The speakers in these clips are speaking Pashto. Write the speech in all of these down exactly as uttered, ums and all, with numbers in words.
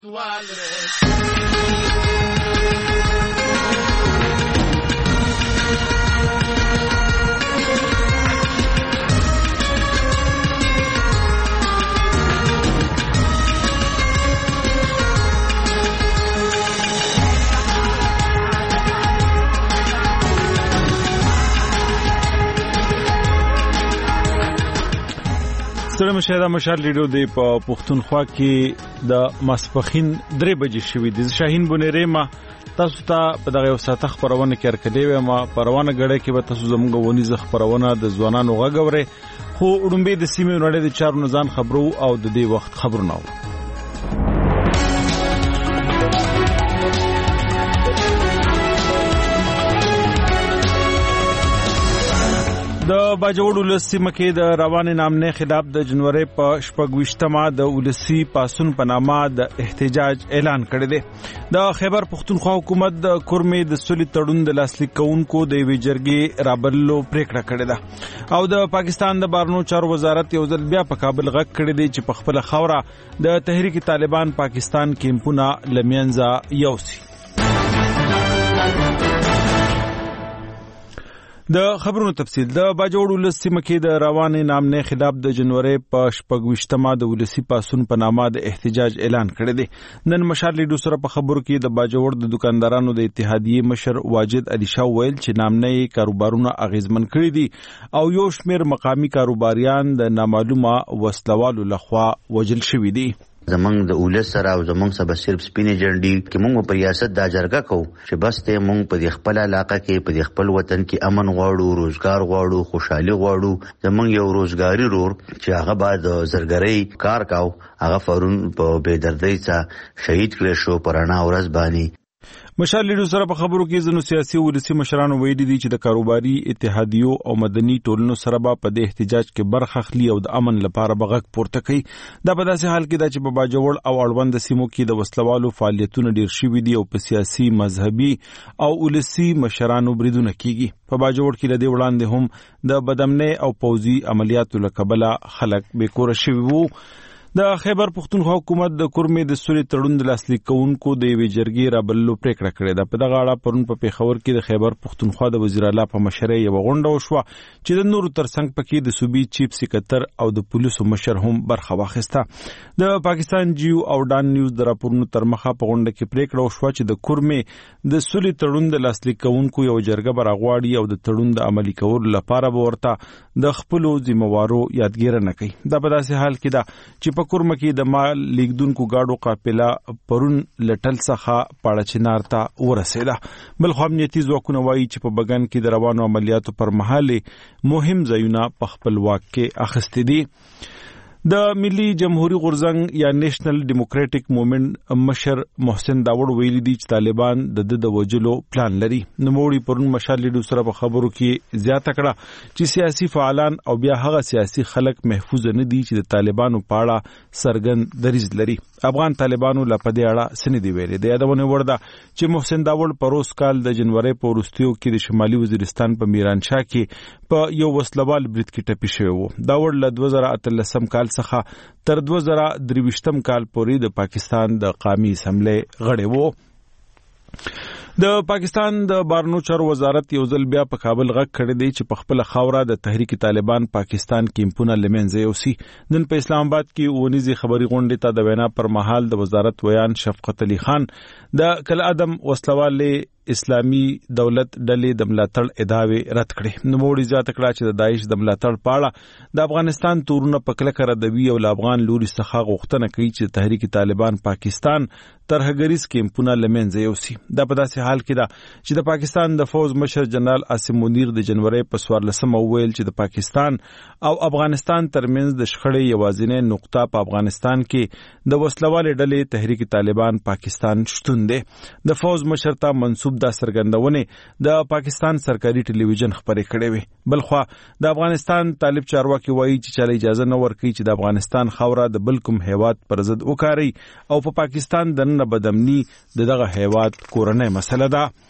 سره مشاهده مشال ریډیو دی په پښتونخوا کې د ماسپخین درې بجې شوې د شاهین بونیری ما تاسو ته په دغه وساته خبرونه کې ارکډې و ما پروانه غړې کې به تاسو زموږ ونی ز خبرونه د ځوانانو غږوري خو وډمبه د سیمې نړۍ د چارو نزان خبرو او د دې وخت خبرونه د باجوړ ولسی مکه د روانې نامنه خلاف د جنوري په شپږويشتمه د ولسی پاسون په نامه د احتجاج اعلان کړی دی د خیبر پختونخوا حکومت د کورمې د سولې تړون د لاسلیک کونکو د وی جرګې رابللو پریکړه کړې ده او د پاکستان د بارنو چارو وزارت یو ځل بیا په کابل غږ کړی دی چې په خپل خوره د تحریک طالبان پاکستان کیمپونه لمنځه یوسي د خبرونو تفصیل د باجوړ ولسی مکه د روانې نامنه خلاف د جنوري په شپږويشتمه د ولسی پاسون په نامه د احتجاج اعلان کړی دی نن مشال لیډو سره په خبرو کې د باجوړ د دکاندارانو د اتحادیې مشر واجد علي شاه ویل چې نامنه کاروبارونه اغیزمن کړی دي او یو شمېر مقامی کاروباریان د نامعلومه وسلوالو لخوا وجل شوی دي زمنګ د اولس سره او زمنګ سبا صرف سپینې جنډي کې موږ په ریاست د جرګه کو چې بس ته موږ په خپل علاقې کې په خپل وطن کې امن غواړو روزګار غواړو خوشحالي غواړو زمنګ یو روزګاری رور چې هغه بعد زرګرۍ کار کاو هغه فورن په بے دردۍ څخه شهید کړي شو پرانا ورځ باندې مشال لیډو سره په خبرو کې ځنو سیاسي ولسی مشرانو ویلي دي چې د کاروباري اتحادیو او مدني ټولنو سره په دې احتجاج کې برخه اخلي او د امن لپاره بغک پورته کوي دا په داسې حال کې دا چې په باجوړ او اړوند سیمو کې د وسلوالو فعالیتونه ډیر شوي دي او په سیاسي مذهبي او ولسی مشرانو بریدونه کیږي په باجوړ کې لدی وړاندې هم د بدامنۍ او پوځي عملیاتو لکبله خلک بیکور شوي وو د خیبر پختونخوا حکومت د کورمې د سولې تړون د لاسلیک کونکو د وی جرګې رابللو پریکړه کړې ده په دغه اړه پرون په پیښور کې د خیبر پختونخوا د وزیر اعلی په مشرۍ یو غونډه وشوه چې د نورو ترڅنګ پکې د صوبې چیف سکرټر او د پولیسو مشر هم برخه واخیسته د پاکستان جیو او ډان نیوز د راپورونو تر مخه په غونډه کې پریکړه وشوه چې د کورمې د سولې تړون د لاسلیک کونکو یو جرګه برغواړي او د تړون د عملي کولو لپاره به ورته د خپل ذمہوارو یادګیرنه کوي دا په داسې حال کې ده چې په کورمه کې د مال لیکدونکو گاډو قافله پرون لټل څخه پاړچنار ته ورسېده بل خو امنیتي ځواکونه وایي چې په بګان کې د روانو عملیاتو پر مهال مهم ځایونه په خپل واک کې اخیستي دي د ملي جمهوریت غورځنګ یا نېشنل ډیموکراټک موومېنټ مشر محسن داوړ ویلي دي چې طالبان د د وجلو پلان لري نوموړي پرون مشال لیډو سره په خبرو کې زیاته کړه چې سیاسي فعالان او بیا هغه سیاسي خلک محفوظ نه دي چې د طالبانو پاړه سرګند دریز لري افغان طالبانو لپاره اړه سن دی ویلي د یادونه ورده چې محسن داوړ پروس کال د جنوري په وروستیو کې د شمالي وزیرستان په میرانشاه کې په یو وسلوال برید کې ټپي شوی و داوړ ل دوه زره اتلسم کال څخه تر دوه زره درویشتم کال پورې د پاکستان د قومي اسمبلی غړی و د پاکستان د بارنو چارو وزارت یو ځل بیا په کابل غږ کړی دی چې په خپل خوره د تحریک طالبان پاکستان کیمپونه لمنځه یوسي نن په اسلام آباد کې ونیزي خبري غونډه ته د وینا پر مهال د وزارت ویان شفقت علي خان د کل ادم وسلواله اسلامی دولت ډلې د ملاتړ ادعاوې رد کړې نوموړي زیاته کړه چې د داعش د ملاتړ پاړه د افغانستان تورونه په کلکه ردوي او افغان لوري څخه غوښتنه کوي چې تحریک طالبان پاکستان ترهګریز کیمپونه لمنځه یوسي دا په داسې حال کې ده چې د پاکستان د فوج مشر جنرال عاصم منیر د جنوري په څوارلسمه ویل چې د پاکستان او افغانستان ترمنځ د شخړې یوازینۍ نقطه په افغانستان کې د وسلوالې ډلې تحریک طالبان پاکستان شتون دی د فوج مشر ته منسوب دا سرګندونه د پاکستان سرکاري ټلویزیون خبرې کړې وي بلخوا د افغانستان طالب چارواکي وایي چې چاله اجازه نه ورکړي چې د افغانستان خوره د بلکم هیواد پر ضد وکاري او په پا پاکستان د نه بدامني دغه هیواد کورنۍ مسله ده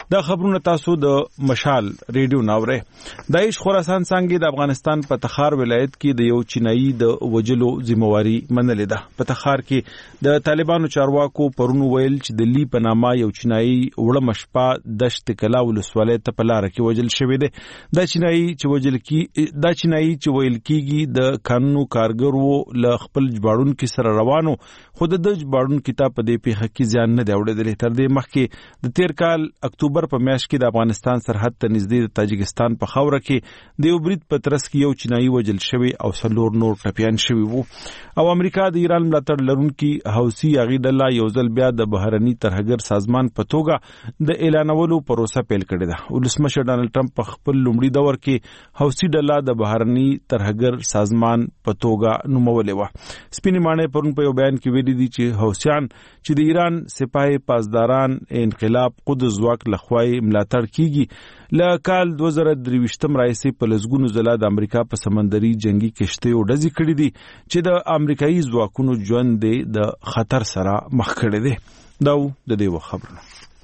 دا خبرونه تاسو د مشال ریډیو ناوره. د ایش خراسان څنګه د افغانستان په تخار ولایت کې د یو چینایي د وجلو ذمہواری منلې ده. په تخار کې د طالبانو چارواکو پرونو ویل چې د لی په نامه یو چینایي وړه مشپا دشت کلا ولسوالۍ ته په لار کې وجل شوی دی. دا چینایي چې وجل کی دا چینایي چې ویل کیږي د قانونو کارګرو ل خپل جباړون کې سره روانو، خود د جباړون کتاب په دې پیخه کې ځان نه دی وړدل. تر دې مخکې د تیر کال اکتوبر په میاشت کې د افغانستان سرحد ته نږدې د تاجکستان په خاوره کې د یو برید په ترڅ کې یو چینایي وجل شوی او څلور نور ټپیان شوي وو. او امریکا د ایران ملاتړ لرونکي حوثي عقیده الله یو ځل بیا د بهرني ترهګر سازمان په توګه د اعلانولو پروسه پیل کړې ده. ولسمشر ډانلډ ټرمپ په خپل لومړي دور کې حوثي ډله د بهرني ترهګر سازمان په توګه نومولې وه. سپینې ماڼۍ پرون په یو بیان کې ویلي دي چې حوثیان چې د ایران سپاه پاسداران انقلاب قدس ځواک لخوای ملاتړ کیږي له کال دوه زره درویشتم راهیسې په لسګونو ځله د امریکا په سمندري جنگي کشتیو ډزې کړې دي چې د امریکایي ځواکونو ژوند د خطر سره مخ کړی دی. دا د دې خبرونه.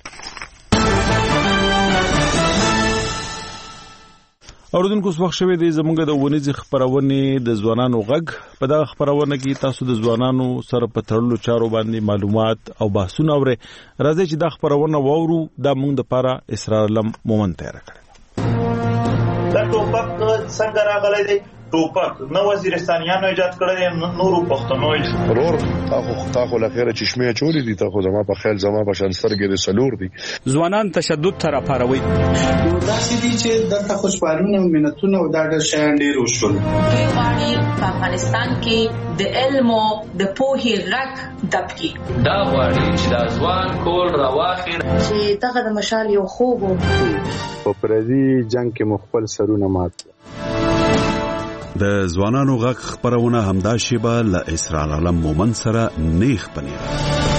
اوردونکو څه وخت شوی دی زمونږ د ونیز خبرونه د ځوانانو غږ. په دغه خبرونه کې تاسو د ځوانانو سره په تړلو چارو باندې معلومات او بحثونه اورئ. راځي چې دا خبرونه واورو. دا موږ د پاره اسرار علم مومن تیار کړل. دا ټوپک څنګه راغلی دی؟ ټوپک نو وزیرستانیانو ایجاد کړی، نورو پښتنو ورور تاخو تاخو لخيره چشمه چوری دي، تاخو زما په خیال زما په شان سترګې د سلور دي. ځوانان تشدد تر پاروي. نو دا چې دي چې دغه خوشبالونه او منتونه او دا د شان ډیر وشول. دوی غواړي په افغانستان کې د علم او د پوهې غږ دبکي. دا غواړي چې د ځوان کول راواخي چې دغه د مشال یو خوب په پردي جنگ کې مخبل سرونه مات. د ځوانانو غږ خبرونه همدا شیبه له اسرار علم مومن سره نیخ پنیره.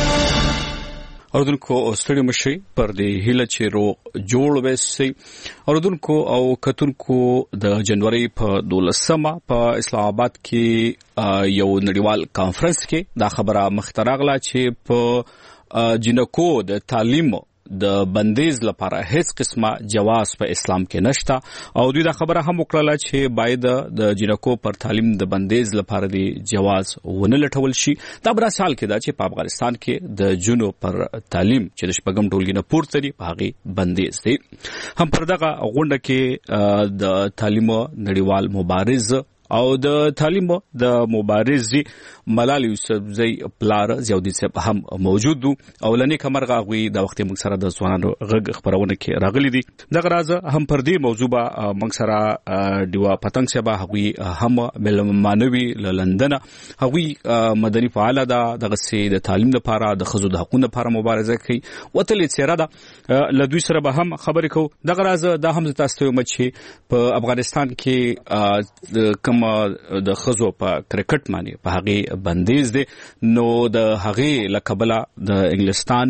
اوردونکو استړي مشي پر دې هله چې رو جوړ وسي. اوردونکو او کتونکو د جنوري په دولسمه په اسلام آباد کې یو نړیوال کانفرنس کې دا خبره مخترغله چې په جنکو د تعلیم د بندیز لپاره هیڅ قسمه جواز په اسلام کې نشته. او دوی دا خبره هم وکړه چې باید د جنکو پر تعلیم د بندیز لپاره دی جواز ونه لټول شي. دا بل سال کې دا چې په افغانستان کې د جنو پر تعلیم چې د شپږم ټولګي نه پورته دی په هغه بندیز دی. هم پر دغه غونډه کې د تعلیم نړیوال مبارز او د تعلیم د مبارزي ملال یوسفزئی پلار زیودی صاحب هم موجود دو. او لنی کمرغه غوي د وخت موږ سره د ځوانانو غږ خبرونه کې راغلي دي. دغه راز هم پر دې موضوع به موږ سره دیوا پتنګ صاحب غوي هم ملمانوي لندن غوي مدني فعال ده دغه سي د تعلیم لپاره د خزو د حقوقو لپاره مبارزه کوي. وتلې چیرې ده له دوی سره به هم خبرې کوو. دغه راز د هم تاسو ته مچ په افغانستان کې د خزو په کرکټ باندې په هغه بندیز دي. نو د هغه لکبله د انګلستان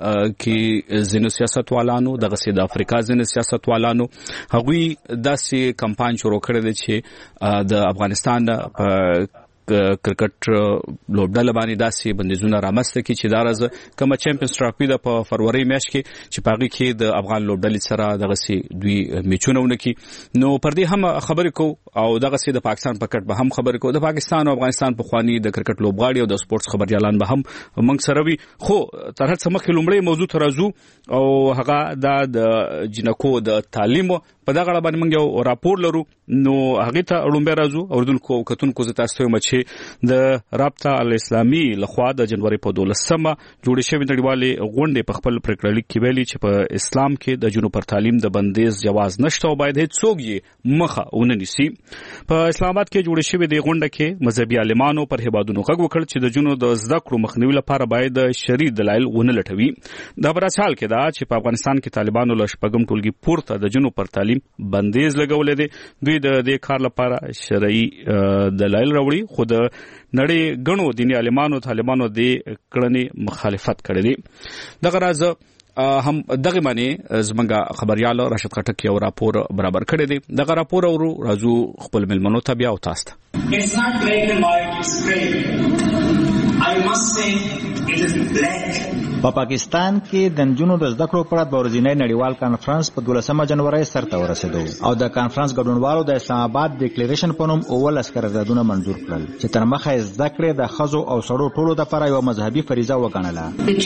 کې زینو سیاستوالانو دغه سي د افریقا زینو سیاستوالانو هغوی داسې کمپاین شروع کړی دی چې د افغانستان په کرکټ لوبډله باندې داسې بندیزونه رامسته کی چې دارز کوم چمپیونز ټرافي د په فروری میاشت کې چې پاږي کې د افغان لوبډلې سره دغه سي دوی میچونه ونکي. نو پر دې هم خبرې کو او دغه سي د پاکستان په کټ به هم خبرې کو. د پاکستان او افغانستان په خواني د کرکټ لوبغاړي او د سپورتس خبريالان به هم موږ سره وي. خو تر هڅه مخکې لومړی موضوع ترازو او هغه د جنکو د تعلیم په دغه اړه باندې موږ یو راپور لرو. نو هغه ته اړومبه راځو. اوردونکو کتونکو زه تاسو ته مچ د رابطه الاسلامي لخوا د جنوري په دولسمه جوړ شوی نړیوالې غونډې په خپل پریکړلیک کې ویلي چې په اسلام کې د جنو پر تعلیم د بندیز جواز نشته او باید هیڅ څوک یې مخه ونه نیسي. په اسلام آباد کې جوړ شوی د غونډه کې مذهبي عالمانو پر هیوادونو غږ وکړ چې د جنو د زده کړو مخنیوي لپاره باید شرعي دلایل ونه لټوي. دا پر اساس کې دا چې په افغانستان کې طالبانو له شپږم ټولګي پورته د جنو پر تعلیم بندیز لګولې دي. دوی د دې کار لپاره شرعي دلایل راوړي. خو د نړۍ غنو دیني عالمانو طالبانو د کړنې مخالفت کړې دي. دغه راز هم دغه معنی زمونږ خبريال راشد خټک یو راپور برابر کړی دی. دغه راپور ورو راځو خپل ملمنو ته بیا او تاسو ته. په پاکستان کې د نجونو د زده کړو پر اړه د ورځنی نړیوال کانفرنس په دولسمه جنوري سرته ورسېدو او د کانفرنس ګډونوالو د اسلام آباد ډیکلیریشن په نوم اول قراردادونه منظور کړل چې تر مخه زده کړې د ښځو او سړو ټولو لپاره یو مذهبي فریضه وګڼله.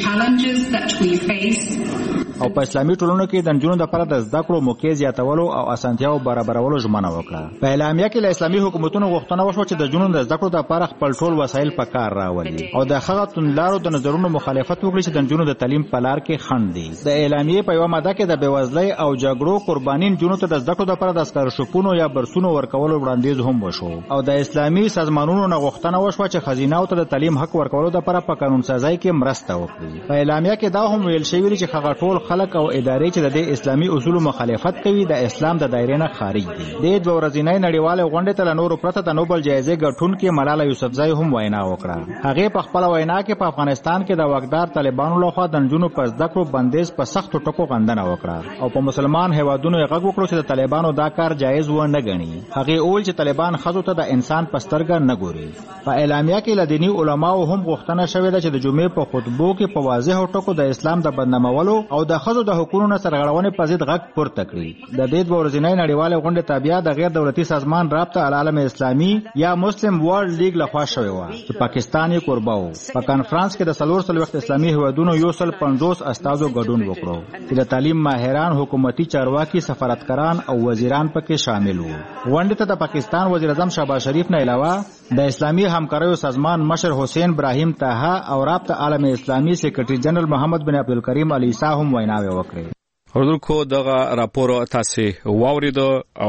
او په اسلامي ټولنو کې د نجونو لپاره د زده کړو موقع زیاتولو او اسانتیاو برابرولو ژمنه وکړه. په اعلامیه کې له اسلامي حکومتونو غوښتنه وشوه چې د نجونو د زده کړو لپاره خپل ټول وسایل په کار راولي او د هغه توندلارو د نظرونو مخالفت وکړي چې د نجونو د تعلیم په لار کې خنډ دي. د اعلامیې په یوه ماده کې د بېوزلۍ او جګړو قرباني نجونو ته د زده کړو لپاره د سکالرشیپونو یا برسونو ورکولو وړاندیز هم وشو او د اسلامي سازمانونو نه غوښتنه وشوه چې ښځیناو ته د تعلیم حق ورکولو لپاره په قانون سازۍ کې مرسته وکړي. په اعلامیه کې دا هم ویل شوي چې هغه ټول خلک او ادارې چې د دې اسلامي اصولو مخالفت کوي د اسلام د دایرې نه خارج دي. د دوه ورځنۍ نړیوالې غونډې ته له نورو پرته د نوبل جایزې ګټونکې ملاله یوسفزۍ هم وینا وکړه. هغې په خپله وینا کې په افغانستان کې د واکدار طالبانو لخوا د نجونو په زده کړو بندیز په سختو ټکو غندنه وکړه او په مسلمان هیوادونو یې غږ وکړو چې د طالبانو دا کار جایز ونه ګڼي. هغې وویل چې طالبان ښځو ته د انسان په سترګه نه ګوري. په اعلامیه کې له دیني علماو هم غوښتنه شوې ده چې د جمعې په خطبو کې په واضحو ټکو د اسلام د بدنامولو او د ښځو د حقوقو نه سرغړونې په ضد غږ پورته کړي. د دې دوه ورځنۍ نړیوالې غونډې تابعه د غیر دولتي سازمان رابطه العالم اسلامي یا مسلم ورلد لیګ لخوا شوې وه چې پاکستان یې کوربه و. په کانفرنس کې د څلور څلوېښت اسلامي هیوادونو یو سل پنځوس استازو ګډون وکړو چې د تعلیم ماهران، حکومتي چارواکي، سفارتکاران او وزیران پکې شامل وو. غونډې ته د پاکستان وزیر اعظم شهباز شریف نه علاوه د اسلامي همکاریو سازمان مشر حسین ابراهیم طه او رابطه عالم اسلامي سیکرټري جنرال محمد بن عبدالکریم علی عیسی هم ویناوې وکړې. اوردونکو دغه راپور تاسو واورید او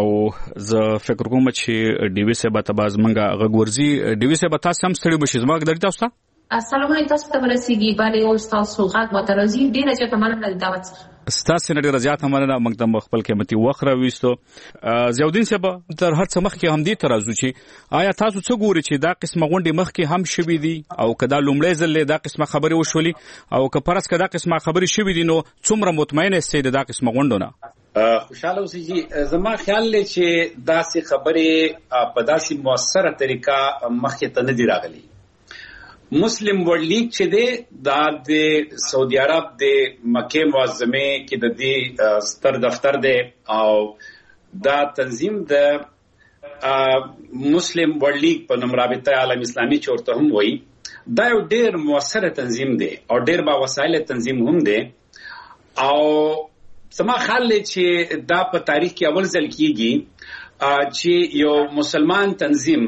زه فکر کوم چې ډي وی سي به تباز منګه غورځي. ډي وی سي به تاسو هم ستړي بشئ. زما غږ درته تاسو السلام علیکم. تاسو ته ورسیږي باندې او تاسو غږ مترازی ډیره چې تمنه د دعوت ستاسو نه ډیره زیاته مننه. موږ د خپل قیمتي وخت راويستو. زیاودین صاحب تر هر څه مخکې هم دې ترازو چې آیا تاسو څه ګوري چې دا قسمه غونډې مخکې هم شوي دي او کدا لومړی ځل دا قسمه خبرې وشولي او که پرس کدا قسمه خبرې شوي دي نو څومره مطمئن یاست دا قسمه غونډونه؟ خوشاله اوسئ جی. زما خیال دی چې داسې خبرې په داسې موثره طریقه مخکې ته نه دي راغلي. مسلم ورلد لیگ چې دی دا د سعودي عرب د مکه معظمه کې د دې ستر دفتر دی او دا تنظیم د مسلم ورلد لیگ په نوم رابطه عالم اسلامي چې ورته هم وایي دا یو ډېر موثره تنظیم دی او ډېر با وسایل تنظیم هم دی او زما خیال دی چې دا په تاریخ کې اول ځل کېږي چې یو مسلمان تنظیم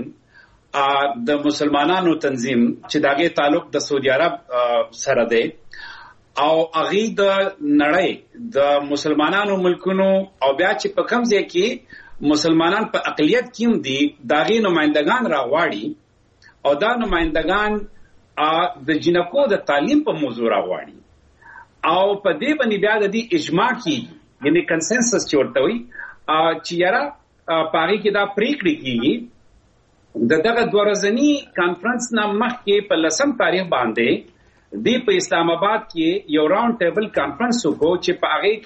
د مسلمانانو تنظیم چې داغه تعلق د سعودي عرب سره دی او هغه د نړۍ د مسلمانانو ملکونو او بیا چې په کوم ځای کې مسلمانان په اقلیت کې هم دي داغه نمائندگان راغواړي او دا نمائندگان د جنکو د تعلیم په موضوع راغواړي او په دې باندې بیا د دې اجماع کیږي یعنی کنسنسس چې ورته وي چې یاره پاره کې دا پریکړه کیږي. د دغه دوه ورځني کانفرنس نه مخکې په لسم تاریخ باندې دی په اسلام آباد کې یو راوند ټیبل کانفرنس وکړو چې په هغه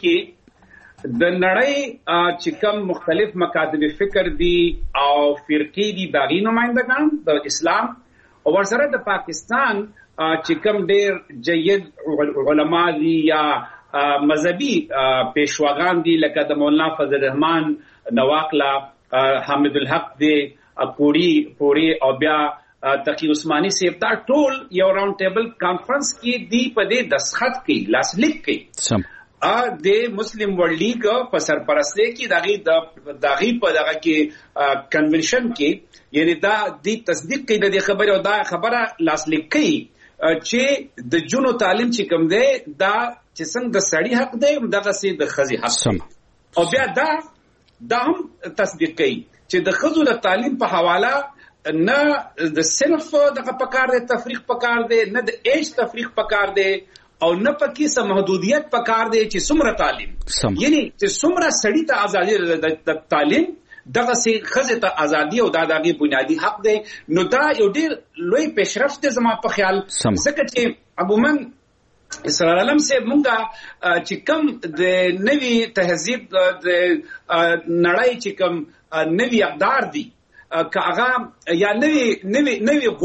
کې د نړۍ چې کوم مختلف مکاتب فکر دي او فرقې دي داغي نمائندگان د اسلام او ورسره د پاکستان چې کوم ډېر جید علما دي یا مذهبي پیشواګان دي لکه د مولانا فضل الرحمن نواقلا، حامد الحق دی اکوړي پوري او بیا تقی عثماني سیب دا ټول یو راوند ټیبل کانفرنس کې دی په دې دسخط کې لاسلیک کې سم ا د مسلم ورلد لیگ په سرپرستی کې دغه د دغه په دغه کې کنونشن کې یعنی دا د تصدیق کې د خبره او دا خبره لاسلیک کې چې د جنو تعلیم چې کوم دی دا چې څنګه د سړی حق دی دغه سي د خزي حق سم او بیا دا دا هم تصدیق کوي چې د خزو د تعلیم په حواله نه د صرف دغه پکار دی تفریق پکار دی نه د ایج تفریق پکار دی او نه پکې سم محدودیت پکار دی چې څومره تعلیم یعنی چې څومره سړی ته ازادي د تعلیم دغه سي خزه ته ازادي او د دغه بنیادی حق دی. نو دا یو ډیر لوی پیشرفت دی زما په خیال ځکه چې عموما اسرائیل علم سے مونږه چې کوم د نوی تهذیب د نړۍ چې کوم نوی اقدار دي که هغه یا نوی نوی نوی غوښت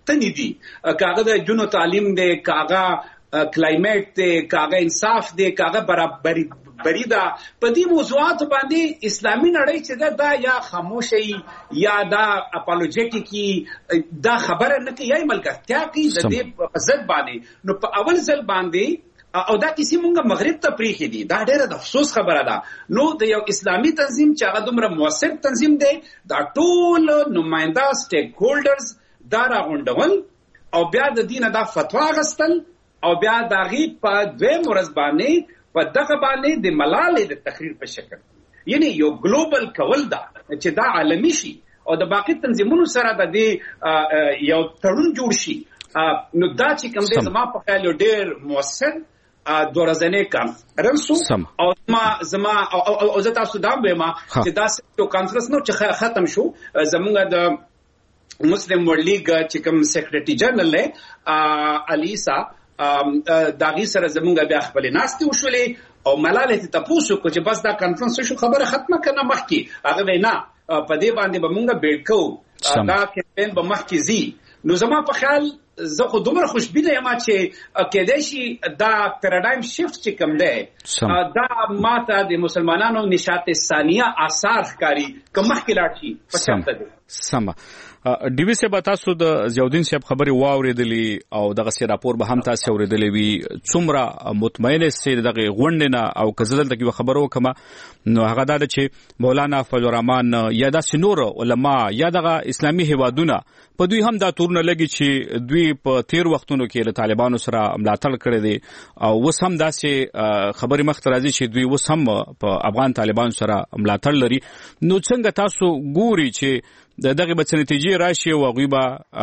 غوښتنې دي، کاغه د جنو تعلیم دی، کاغه کلایمیټ دی، کاغه انصاف دی، کاغه برابرۍ بریدا په دې موضوعات باندې اسلامي نړۍ چې دا, دا یا خاموشي یا دا اپولوجیټیکی دا خبره نه کوي یا ملګرتیا کوي د دې ضد باندې. نو په اول ځل باندې او دا کسی مونږه مغرب ته پریخي دي، دا ډېره د افسوس خبره ده. نو د یو اسلامي تنظیم چې هغه دومره موثر تنظیم دی، دا ټول نماینده سټیک هولډرز دا راغونډول او بیا د دینه دا فتوا غستل او بیا د غي په دوه مرز باندې په دغه باندې د ملالې د تقریر په شکل، یعنی یو ګلوبل کول دا چې دا عالمي شي او د باقي تنظیمونو سره د دې یو تړون جوړ شي. نو دا چې کوم دې زما په خیال ډېر موثر دوه ورځنی کانفرنس او ما زما او زه تاسو دا وایم چې دا یو کانفرنس نو چې ختم شو، زمونږ د مسلم ورلد لیګ چې کوم سیکریټری جنرال له الیسا داغي سره زمونږ بیا خپل ناستې وشولې او ملالې ته تاسو کو چې بس دا کانفرنس شو خبره ختمه کنه مخکې هغه وینا په دې باندې به مونږ بیل کو دا کمپین به مخکې زی. نو زما په خیال زه خو دومره خوشبینه یم چې کېدای شي دا پیراډایم شیفت چې کوم دی دا ماته د مسلمانانو نشاط ثانیه آثار ښکاري که مخکې لاړ شي په چمته دی. سمه ډي وي صاحب تاسو د ضیاءالدین صاحب خبرې واورېدلې او دغه سی راپور به هم تاسو اوریدلې وي، څومره مطمئنه سي دغه غونډه نه او کزدل دغه خبرو کومه نو هغه دا چې مولانا فضل الرحمن یا د سنور علما یا دغه اسلامي هوادونه په دوی هم دا تورونه لګي چې دوی په تیر وختونو کې له طالبانو سره ملاتړ کړی دي او وس هم داسې خبرې مخ ته راځي چې دوی وس هم په افغان طالبانو سره ملاتړ لري. نو څنګه تاسو ګوري چې دغه به نتیجې راشي او غویبه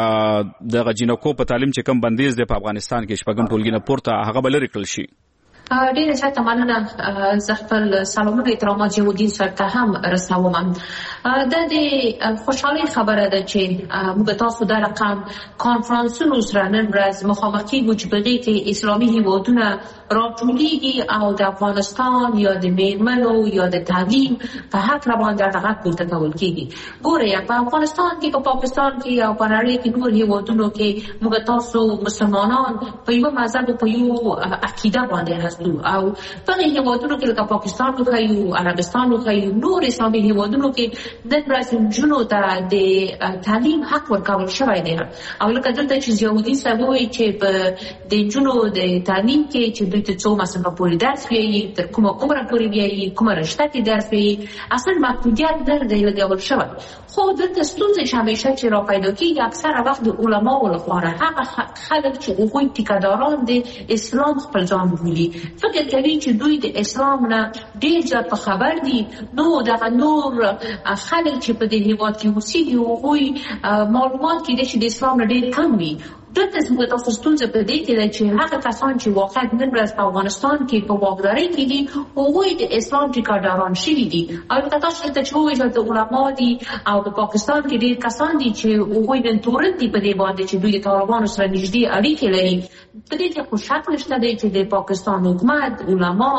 د جنکو په تعلیم چې کم بندیز دی په افغانستان کې شپږم ټولګي نه پورته هغه بل لري کړل شي؟ ډیره زیاته مننه. زه خپل سلامونه احترامات جهودین سره ته هم رسوم. د دې خوشحالي خبره ده چې موږ تاسو د رقم کانفرنسونو سره نن ورځ مخامخ کیږو چې په دې کې اسلامي هیوادونه راټولېږي او د افغانستان یا د میرمنو یا د تعلیم په حق باندې دغه پورته کول کیږي. ګوره په افغانستان کې په پاکستان کې او په نړۍ کې نور هیوادونو کې موږ تاسو مسلمانان په یو مذهب په یو عقیده باندې هستو او په هیوادونو کې لکه پاکستان او عربستان او نور اسلامي هیوادونو کې د برازیل جنو ته د تعلیم حق ورکول شوی دی او لکه دلته چې ضیاءالدین صاحب وایي چې په د جنو د تعلیم کې چې دوی ته څو مثلا پوری درس ویي تر کومه عمره پورې ویي کومه رشته کې درس ویي اصلا محدودیت نه دی لګول شوی. خو دلته ستونزې چې همیشه چې را پیدا کېږي اکثره وخت د علماو لخوا هغه خلک چې هغوی ټیکهداران د اسلام خپل ځان بولي فکر کوي چې دوی د اسلام نه ډېر زیات په خبر دي. نو دغه نور خلک چې په دې هېواد کې اوسېږي هغوی معلومات کېدای شي د اسلام نه ډېر کم وي. دلته زموږ تاسو ستونزه په دې کې ده چې هغه کسان چې واقعا نن ورځ په افغانستان کې په واکدارۍ کې دي هغوی د اسلام ټیکهداران شوي دي. البته تاسو ته چې وویل د علما دي او په پاکستان کې ډېر کسان دي چې هغوی نن تورن دي په دې باندې چې دوی د طالبانو سره نږدې اړیکې لري. په دې کې خو شک نشته دی چې د پاکستان حکومت علما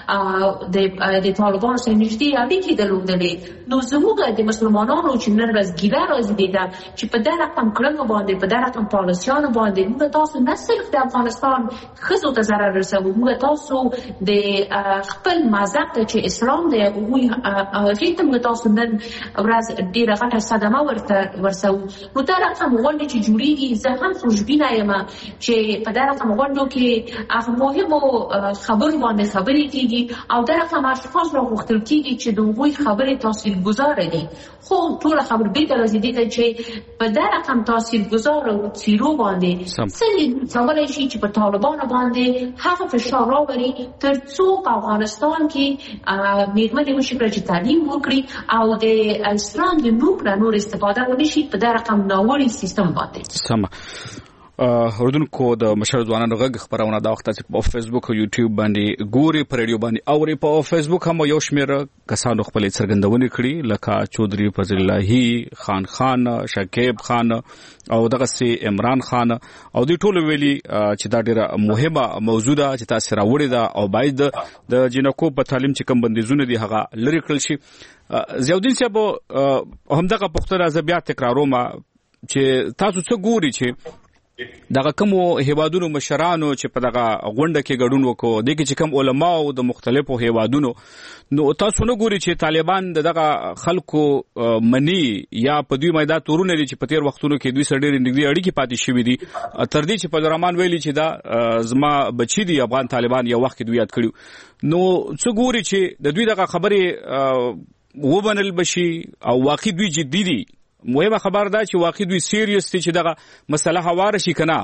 د د طالبانو سره نږدې اړیکې درلودلې. نو زموږ د مسلمانانو چې نن ورځ ګیله راځي ده چې په دغه رقم کړنو باندې په دغه رقم پالیسیانو باندې موږ تاسو نه صرف د افغانستان ښځو ته ضرر رسوو، موږ تاسو د خپل مذهب ته چې اسلام دی هغوی هغې ته موږ تاسو نن ورځ ډېره غټه صدمه ورته ورسوو. نو دا رقم غونډې چې جوړېږي زه هم خوشبینه یم چې په دا رقم غونډو کې هغه مهمو خبرو باندې خبرې کېږي او دا رقم اشخاص راغوښتل کېږي چې د هغوی خبرې تاثیرګذاره دي. خو ټوله خبر بېرته راځي دې ته چې په دا رقم تاثیرګذاره څیرو باندې څنګه کولی شي چې په طالبانو باندې هغه فشار راوړي تر څو په افغانستان کې میرمنې وشي چې تعلیم وکړي او د اسلام د نوم نه نور استفاده ونه شي په دا رقم ناوړي سیستم باندې. سمه اردوونکو د مشر ځوانانو غږ خبرونه دا وخت چې په فیسبوک او یوټیوب باندې ګوري په ریډیو باندې اوري. په فیسبوک هم یو شمېر کسانو خپل څرګندونې کړي لکه چودري فضل الله خان خان شکیب خان او دغه سي عمران خان او دوی ټول ویلي چې دا ډیره مهمه موضوع ده چې تاسو راوړی ده او باید د جنکو په تعلیم چې کم بندیزونه دي هغه لري کړل شي. ضیاءالدین صاحب همدغه پوښتنه زه بیا تکراروم چې تاسو څه ګوري چې دغه کوم هیوادونو مشرانو چې په دغه غونډه کې ګډون وکړو د کې چې کوم علما او د مختلفو هیوادونو نو تاسو نه ګوري چې طالبان دغه خلکو منی یا په دوی میدان تورونه لري چې په تیر وختونو کې دوی سره ډېر نږدې اړیکې پاتې شوې دي تر دې چې په درمان ویلي چې دا زما بچی دي افغان طالبان یو وخت دوی یاد کړو نو څه ګوري چې د دوی دغه خبرې وبنل بشي او واقعي دوی جدي دي مهمه خبر ده چې واقعي دوی سیریس دي چې دغه مسله هواره شي کنه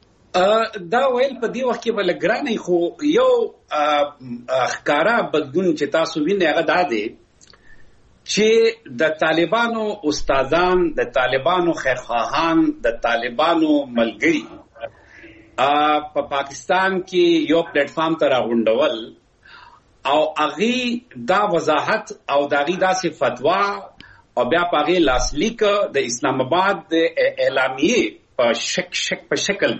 دا ویل په دی وخت کې بل ګرانې خو یو ښکارا بدلون چې تاسو وینئ هغه دا دی چې د طالبانو استادان د طالبانو خیرخواهان د طالبانو ملګری په پا پاکستان کې یو پلیټ فارم ته راغونډول او هغه دا وضاحت او داغي داسې فتوا او بیا پاغه لاسلیک د اسلام آباد د اعلامیه په شک شک په شکل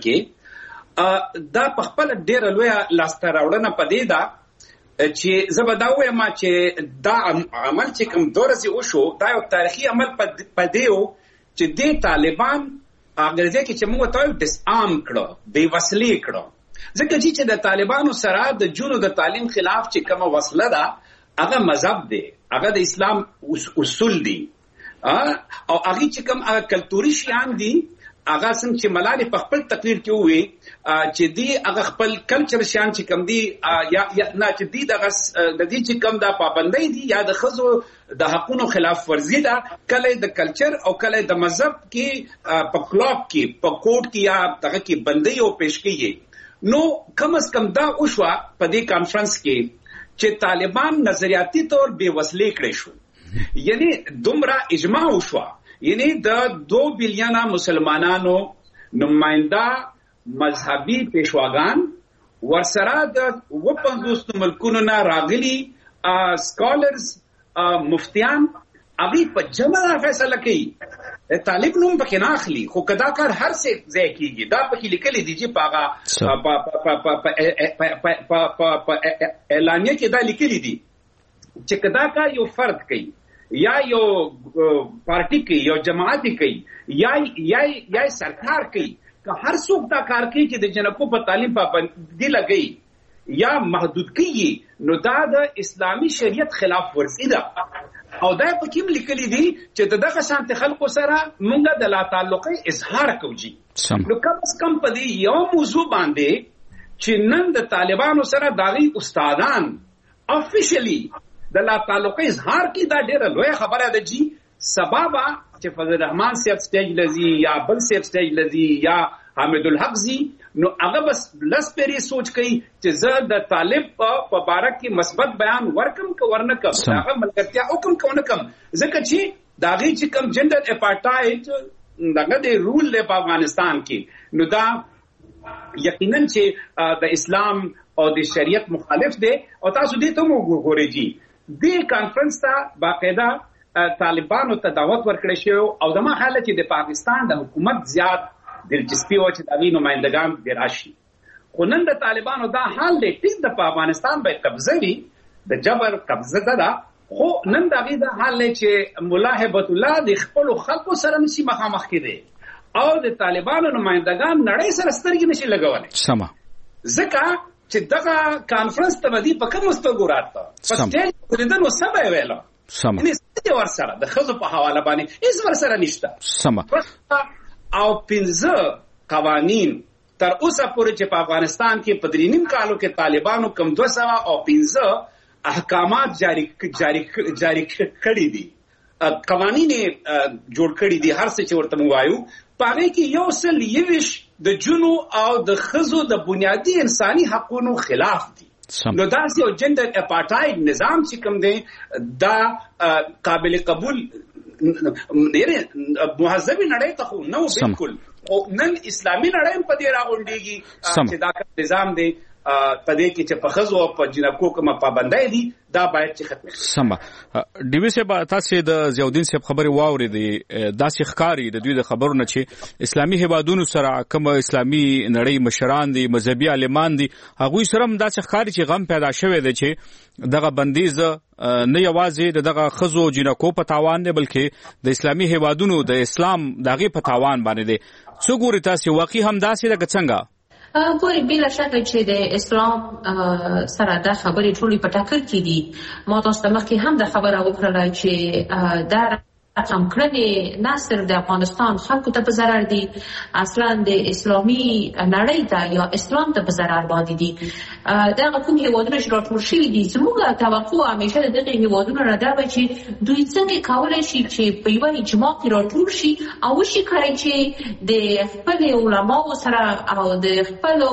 کې دا په خپل ډیر لوی لاسته راوړنه پدې ده چې زبدا وایم چې دا عمل چې کوم دورسي وشو دا یو تاریخي عمل پدې و چې د طالبان اګرځي کې چې موږ ته ډیسارم کړو بے وسلې کړو ځکه چې د طالبانو سره د جنو د تعلیم خلاف چې کومه وسله ده هغه مذهب دی هغه د اسلام اصول دي او هغه چې کوم هغه کلتوري شیان دي هغه څنګه چې ملالي په خپل تقریر کې وې چې دی هغه خپل کلچر شیان چې کوم دي یا نه چې دی دغه د دې چې کوم دا پابندۍ دي یا د خزو د حقونو خلاف ورزي ده کله د کلچر او کله د مذهب کې په کلوب کې په کوټ کې یا دغه کې بندي او پیشکې نو کم از کم دا وشوه په دې کانفرنس کې چې طالبان نظریاتي طور بے وسلې کړي شو یعنی دومره اجماع وشو یعنی د دو بلیونه مسلمانانو نمائنده مذهبي پیشواګان ورسره د و پنځوس ملکونو نه راغلي سکالرز مفتیان هغه په جمع فیصله کوي طالب نوم پکې نه اخلي خو کدا کار هر څه ځای کیږي دا پکې لیکل دي چې پاغه په اعلانیه کې دا لیکل دي چې کدا کار یو فرد کوي یا یو پارټي کوي یو جماعت کوي یا یا یا سرکار کوي که هر څوک دا کار کوي چې د جنکو په تعلیم پابندي لګي یا محدود کوي نو دا د اسلامي شریعت خلاف ورزي ده او دا په کوم لیکلي دي چې دغه شانت خلکو سره مونږه د لا تعلقي اظهار کوجی نو کم از کم په دې یو موضوع باندې چې نن د طالبانو سره داغي استادان افیشلی د لا تعلقي اظهار کی دا ډیره لوی خبره ده جی سبب چې فضل الرحمن سیف سټیج لذي یا بل سیف سټیج لذي یا حامد الحق زی نو هغه بس لس پیری سوچ کوي چې زه د طالب په باره کې مثبت بیان ورکم که ورنکم هغه ملګرتیا حکم کونکم ځکه چې داغي چې کم جندر اپارټایډ دغه د رول له افغانستان کې نو دا یقینا چې د اسلام او د شریعت مخالف دی او تاسو دې ته مو ګورئ جی دې کانفرنس ته باقاعده طالبانو ته دعوت ورکړی شو او د ما حالت چې د پاکستان د حکومت زیات دلچسپي و چې دغه نمائندگان د راشي خو نن د طالبانو دا حال دی چې د افغانستان به قبضه وي د جبر قبضه ده خو نن دغه دا حال دی چې مولا هبت الله د خپل خلکو سره نشي مخامخ کېدی او د طالبانو نمائندگان نړۍ سره سترګې نشي لګولای سما ځکه چې دغه کانفرنس ته ودی په کوم سترګو راته په سټیج ورته نو سبا ویلا سما نه ستې ور سره د خزو په حواله باندې هیڅ ور سره نشته سما او پنځه قوانین تر اوسه پورې چې په افغانستان کې په درې نیم کالو کې طالبانو کم دوه سوه او پنځه احکامات جاری جاری جاری کړي دي قوانین جوړ کړي دي هر څه چې ورته مو وایو پاره کې یو سل یوش د جنو او د خزو د بنیادی انساني حقوقو خلاف دي نو دا یو جندر اپارټایډ نظام چې کوم دی دا قابل قبول مهذبی نړۍ ته خو نو بالکل او نن اسلامي نړۍ په دې راغونډيږي چې دا نظام دی پدې کې چې په خزو او په جنکو کوم پابندۍ دي دا باید چې ختم شي. سم ډیوی صاحب تاسو د ضیاءالدین صاحب خبري واورېدې داسې ښکاری د دوی د خبرونو چې اسلامي هیوادونو سره کوم اسلامي نړۍ مشران دي مذهبي عالمان دي هغوی سره هم داسې ښکاری چې غم پیدا شوی دی چې دغه بندیز نه یوازې دغه خزو جنکو په تاوان دی بلکې د اسلامي هیوادونو د اسلام دغه په تاوان باندې دی. څو ګوري تاسو واقعي هم داسې د څنګه ګوري بلا شک چې د اسلام سره د خبرې ټولې په ټاکر کې دي. ما تاسو ته مخکې هم د خبره وکړله چې دا رقم کړنې نه صرف د افغانستان خلکو ته په ضرر دي اصلا د اسلامي نړۍ ته یا اسلام ته په ضرر باندې دي. دغه کوم هیوادونه چې راټول شوي دي زموږ توقع همیشه د دغه هیوادونو نه ده چې دوی څنګه کولی شي چې په یوه اجماع کې راټول شي او وشي کړی چې د خپلې علماو سره او د خپلو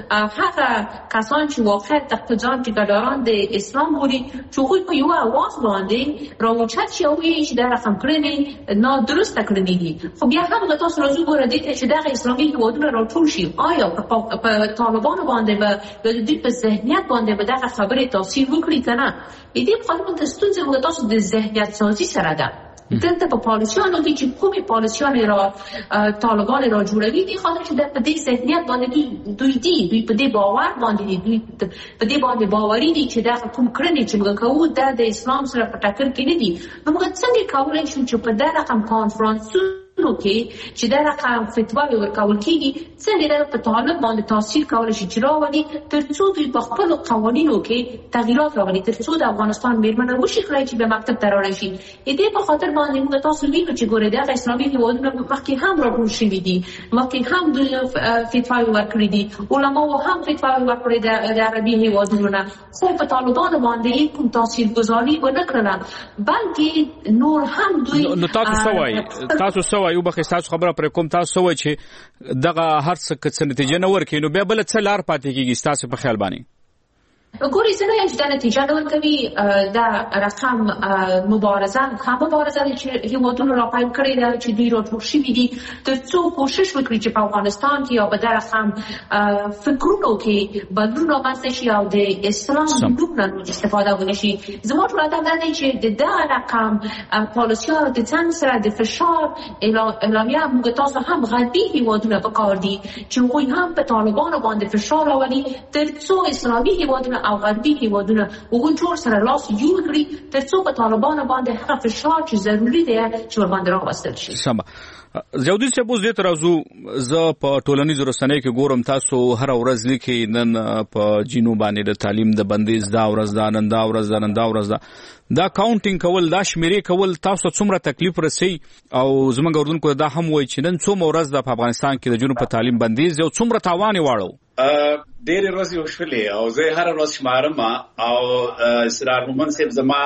هغه کسان چې واقعا تحت ځان ټیکهداران د اسلام بولي چې هغوی په یوه اواز باندې راوچت شي او ووایي چې دا رقم کړنې نادرسته کړنې دي. خو بیا هم تاسو راځو ګوره دې ته چې دغه اسلامي هیوادونه راټول شي آیا په طالبانو باندې به د دوی په ذهنیت باندې به دغه خبرې تاثیر وکړي که نه؟ دې په خاطر د ستونزې موږ تاسو د ذهنیت سازي سره ده. دلته په پالیسیانو کې چې کومې پالیسیانې را طالبان را جوړوي دي خاطر چې په دې ذهنیت باندې دوی دي دوی په دې باور باندې دي دوی په دې باندې باوري دي چې دا کوم کړنې چې موږ کوو دا د اسلام سره په ټکر کې نه دي. نو موږ څنګه کولی شو چې په دغه رقم کانفرانسونو کې چې دا رقم فتواوې ورکول کېږي څنګه دا په طالب باندې تاثیر کولی شي چې راولي تر څو دوی په خپلو قوانینو کې تغییرات راولي تر څو د افغانستان میرمنې وشي کړی چې به مکتب ته راوړی شي. دې په خاطر باندې موږ تاسو وینو چې ګورې دغه اسلامي هیوادونه مخکې هم راټول شوي دي مخکې هم دوی فتواوې ورکړي دي علماو هم فتواوې ورکړې د عربي هیوادونو نه خو په طالبانو باندې کوم تاثیرګذاري ونه کړله بلکې نور هم دوی نو تاسو څه وایي تاسو څه وایي وبخښئ ستاسو خبره پرې کوم تاسو څه وایي چې دغه هر څه که څه نتیجه نه ورکوي نو بیا بله څه لار پاتې کېږي ستاسو په خیال باندې؟ ګوري زه نه یم چې دا نتیجه نه ورکوي. دا رقم مبارزه ښه مبارزه ده چې هیوادونو راپیل کړې ده چې دوی راټول شوي دي تر څو کوشش وکړي چې په افغانستان کې یا په دا رقم فکرونو کې بدلون رامنځته شي او د اسلام د نوم نه استفاده ونه شي. زما ټول هدف دا دی چې د دغه رقم پالیسیانو د څنګ سره د فشار اعلامیه موږ تاسو هم غربي هیوادونه په کار دي چې هغوی هم په طالبانو باندې فشار راولي تر څو اسلامي هیوادونه او غربي هیوادونه هغوی ټول سره لاس یو کړي تر څو په طالبانو باندې هغه فشار چې ضروري دی چې ورباندې راوستل شي. سمه ضیاءالدین صاحب اوس دې ته راځو. زه په ټولنیزو رسنیو کې ګورم تاسو هره ورځ لیکئ نن په جینو باندې د تعلیم د بندیز دا ورځ ده نن دا ورځ ده نن دا ورځ ده دا کاونټینګ کول دا شمیرې کول تاسو څومره تکلیف رسوي او زموږ اردوونکو دا هم وایي چې نن څومره ورځ ده په افغانستان کې د جنوب په تعلیم بندیز یو څومره تاوان یې واړو؟ ډېرې ورځې وشولې او زه هره ورځ شمارم او اسرار مومن صاحب زما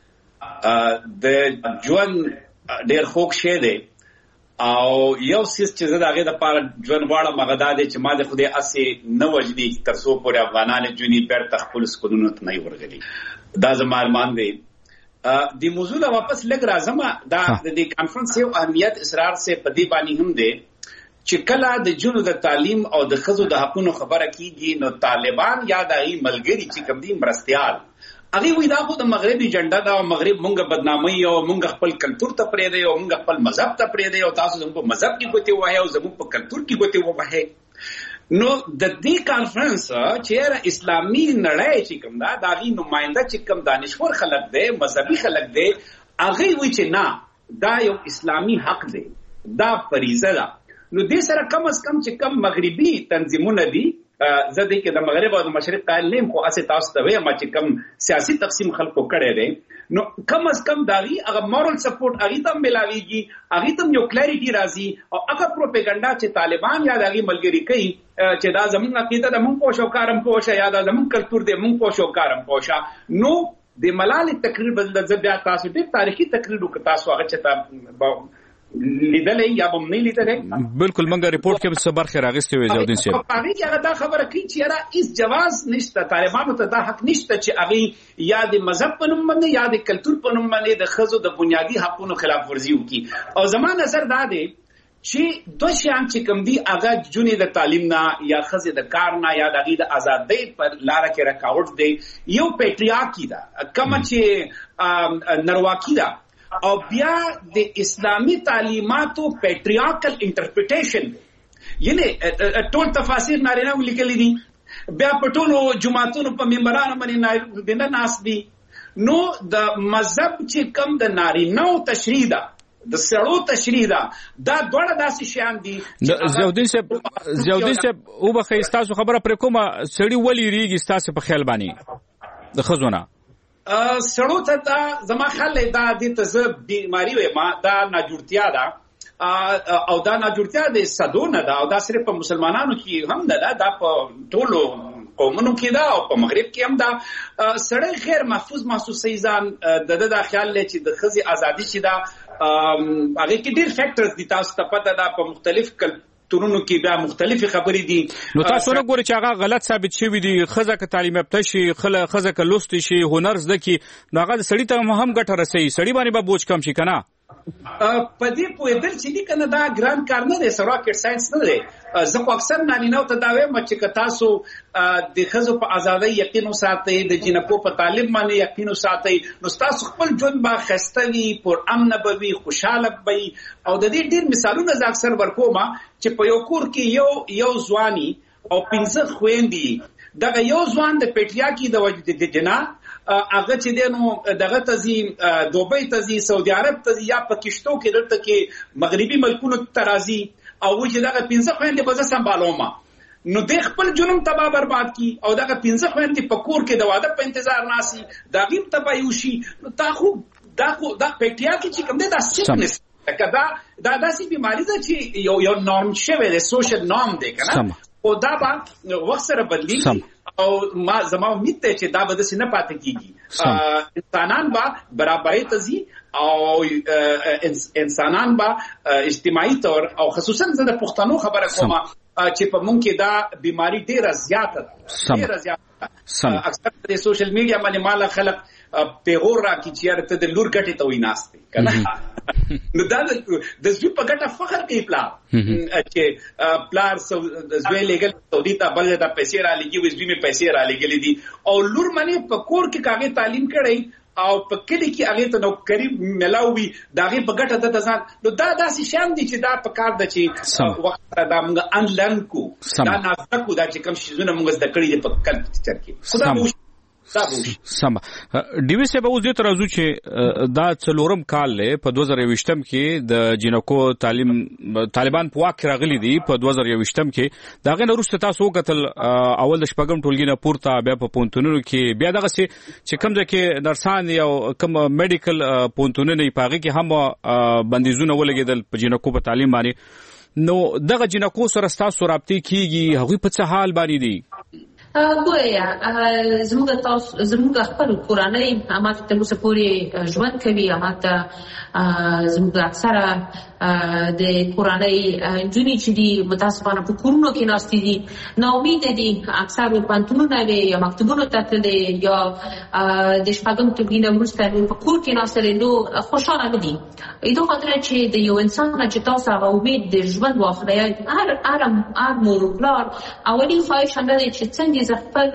د ژوند ډېر خوږ شی دی او یو څیز چې زه د هغې دپاره ژوند غواړم هغه دا دی چې ما د خدای هسې نه وژني تر څو پورې افغانان جونې بېرته خپلو سکونونو ته نه ورغلي. دا زما ارمان دی. د موضوع نه واپس لږ راځم. دا د دې کانفرنس یو اهمیت اسرار صاحب په دې باندې هم دی چې کله د جنو د تعلیم او د ښځو د حقونو خبره کیږي نو طالبان یا د هغې ملګري چې کوم دي مرستیال هغې وایي دا خو د مغرب ایجنډا ده او مغرب مونږ بدناموي او مونږ خپل کلتور ته پرېږدئ او مونږ خپل مذهب ته پرېږدئ او تاسو زموږ په مذهب کې ګوتې ووهئ او زموږ په کلتور کې ګوتې ووهئ. نو د دې کانفرنس چې اسلامي نړۍ چې کوم ده د هغې نماینده چې کوم دانشور خلک دی مذهبي خلک دی هغې وایي چې نه دا یو اسلامي حق دی دا فریضه ده. نو دې سره کم از کم چې کم مغربي تنظیمونه دي زه دې کې د مغرب او د مشرق قایل نه یم خو هسې تاسو ته وایم چې کم سیاسي تقسیم خلکو کړی دی نو کم از کم د هغې هغه مورل سپورټ هغې ته هم میلاویږي هغې ته هم یو کلیریټي راځي او هغه پروپیګنډا چې طالبان یا د هغې ملګري کوي چې دا زموږ عقیده ده مونږ پوه شو کارم پوه شه یا دا زموږ کلتور دی مونږ پوه شو کارم پوه شه. نو د ملالې تقریر به زه بیا تاسو ډېر تاریخي تقریر وکړو تاسو هغه چې لیدلې یا به نه لیدلې بالکل منګه ریپورت کې څه برخه راغستې وي ضیاءالدین صاحب هغه کې هغه دا خبره کوي چې یاره هیڅ جواز نشته طالبانو ته دا حق نشته چې هغه یا د مذهب په نوم باندې یا د کلتور په نوم باندې د ښځو د بنیادي حقوقو خلاف ورزي وکړي. او زما نظر دا دی چې دوه شیان چې کوم دي هغه جونې د تعلیم نه یا ښځې د کار نه یا د هغې د ازادۍ پر لاره کې رکاوټ دی. یو پیټریارکي ده کومه چې نرواکي ده او بیا د اسلامي تعلیماتو پیټریارکل انټرپریټیشن دی، یعنی ټول تفاسیر نارینه ولیکلي دي، بیا په ټولو جماعتونو په منبرانو باندې دنه ناست دي. نو د مذهب چې کوم د نارینهو تشریح ده د سړو تشریح ده، دا دواړه داسې شیان دي. ضیاءالدین صاحب ضیاءالدین صاحب وبخښئ ستاسو خبره پرې کومه، سړي ولې ریږي ستاسو په خیال باندې د ښځو نه؟ سړو ته دا زما خیال دی دا دې ته زه بیماري وایم، دا ناجوړتیا ده او دا ناجوړتیا د صدو نه ده او دا صرف په مسلمانانو کې هم نه ده، دا په ټولو قومونو کې ده او په مغرب کې هم ده. سړی غیر محفوظ محسوسوي ځان، د ده دا خیال دی چې د ښځې ازادي چې ده هغې کې ډېر فیکټرز دي، تاسو ته پته ده په مختلف کلتورونو کې بیا مختلفې خبرې دي. نو تاسو نه ګورئ چې هغه غلط ثابت شوي دي، ښځه که تعلیم یافته شي، ښځه که لوستې شي، هنر زده کړي، نو هغه د سړي ته هم ګټه رسوي، سړي باندې به بوج کم شي که نه؟ په دې پوهېدل چې دي که نه دا ګران کار نه دی، راکټ ساینس نه دی. زه خو اکثر نارینهو ته دا وایم چې که تاسو د ښځو په ازادۍ یقین وساتئ، د جنکو په تعلیم باندې یقین وساتئ، نو ستاسو خپل ژوند به ښایسته وي، پرامنه به وي، خوشحاله به وي. او د دې ډېر مثالونه زه اکثر ورکوم چې په یو کور کې یو یو ځواني او پنځه خویندې، دغه یو ځوان د پیټریارکي د وجې د جنا هغه چې دی نو دغه ته ځي، دوبۍ ته ځي، سعودي عرب ته ځي، یا په کشتو کې دلته کې مغربي ملکونو ته راځي او وایي چې دغه پنځه خویندې به زه سمبالوم، نو دی خپل جنوم تباه برباد کی او دغه پنځه خویندې په کور کې د واده په انتظار ناسي، د هغې هم تباهي وشي. نو دا خو دا خو دا پیټریارکي چې کوم دی دا سیکنس دا دا داسې بیماري ده چې یو یو نورم شوی دی، سوشل نورم دی که نه، او دا به وخت سره بدلیږي او ما زما امید دی چې دا به داسې نه پاتې کېږي. انسانان به برابرۍ ته ځي او انسانان به اجتماعي طور او خصوصا زه د پښتنو خبره کوم چې په مونږ کې دا بیماري ډېره زیاته ده، ډېره زیاته ده. اکثر د سوشل میډیا باندې مالا خلک پیغور راکړي چې یاره ته د لور ګټې ته وایي ناست دی که نه، نو دا د زوی په ګټه فخر کوي پلار چې پلار زوی لېږل سعودي ته، بل ځای ته پیسې رالېږي، وایي زوی مې پیسې رالېږلې دي، او لور منې په کور کې که هغې تعلیم کړی او په کلي کې هغې ته نوکري میلاو وي د هغې په ګټه ده د ځان. نو دا داسې شیان دي چې دا په کار ده چې وخت سره دا موږ انلرن کړو، دا نازده کړو، دا چې کوم شیزونه موږ زده کړي دي په کلچر کې. خو دا به سم ډیوي صاحب اوس دې ته راځو چې دا څلورم کال دی په دوه زره یوویشتم کې د جنکو تعلیم طالبان په واک کې راغلي دي په دوه زره یوویشتم کې. د هغې نه وروسته تاسو وکتل اول د شپږم ټولګي نه پورته بیا په پوهنتونونو کې بیا دغسې چې کوم ځای کې نرسان یا کوم میډیکل پوهنتونونه په هغې کې هم بندیزونه ولګېدل په جنکو په تعلیم باندې. نو دغه جنکو سره ستاسو رابطې کېږي، هغوی په څه حال باندې دي؟ ګویا زموږ تاسو زموږ خپل کورنۍ هماته تر اوسه پورې ژوند کوي، هماته زموږ اکثره د کورنۍ نجونې چې دي متاسفانه په کورونو کې ناستې دي، ناامیده دي، اکثر پوهنتونونه وې یا مکتبونو ته تللې یا د شپږم ټولګي نه وروسته په کور کې ناستلې، نو خوشحاله نه دي. دې خاطر چې د یو انسان چې تاسو هغه امید د ژوند واخلئ، هر هر هر مور و پلار اولین خواهش هم دی چې څنګه زه خپل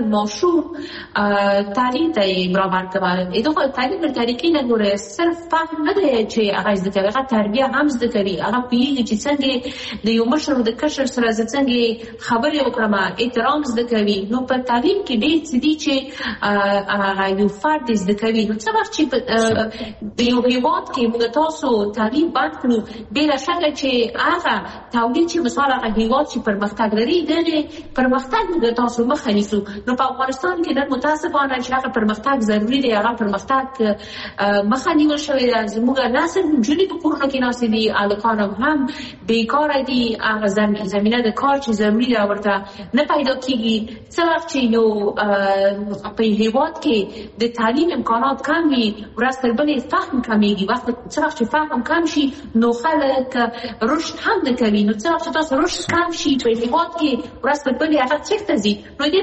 ماشوم تعلیم ته یې برابر کړم. دې خاطر تعلیم د تاریخي نه ګوره صرف فهم نه دی چې هغه زده کوي، هغه تربیه هم زده کوي، هغه پوهېږي چې څنګه د یو مشر د کشر سره زه څنګه خبرې وکړم، احترام زده کوي. نو په تعلیم کې ډېر څه دي چې هغه یو فرد زده کوي. نو څه وخت چې د یو هېواد کې موږ تاسو تعلیم بند کړو، بېله شکه چې هغه تولید چې مثال هغه هېواد چې پرمختګ لري دغې پرمختګ موږ تاسو مخه نیسو. نو په افغانستان کې نن متاسفانه چې هغه پرمختګ ضروري دی، هغه پرمختګ مخه نیول شوې ده. زموږ نسل نجونې په کورونو کې ناستې دي، هلکان هم بیکاره دي، هغه زمینه د کار چې ضروري ده ورته نه پیدا کېږي. څه وخت چې یو په هېواد کې د تعلیم امکانات کم وي، ورځ تر بلې فهم کمیږي. وخت څه وخت چې فهم کم شي نو خلک رشد هم نه کوي. نو څه وخت چې تاسو رشد کم شي په هېواد کې، ورځ تر بلې هغه چېرته ځي؟ نو دې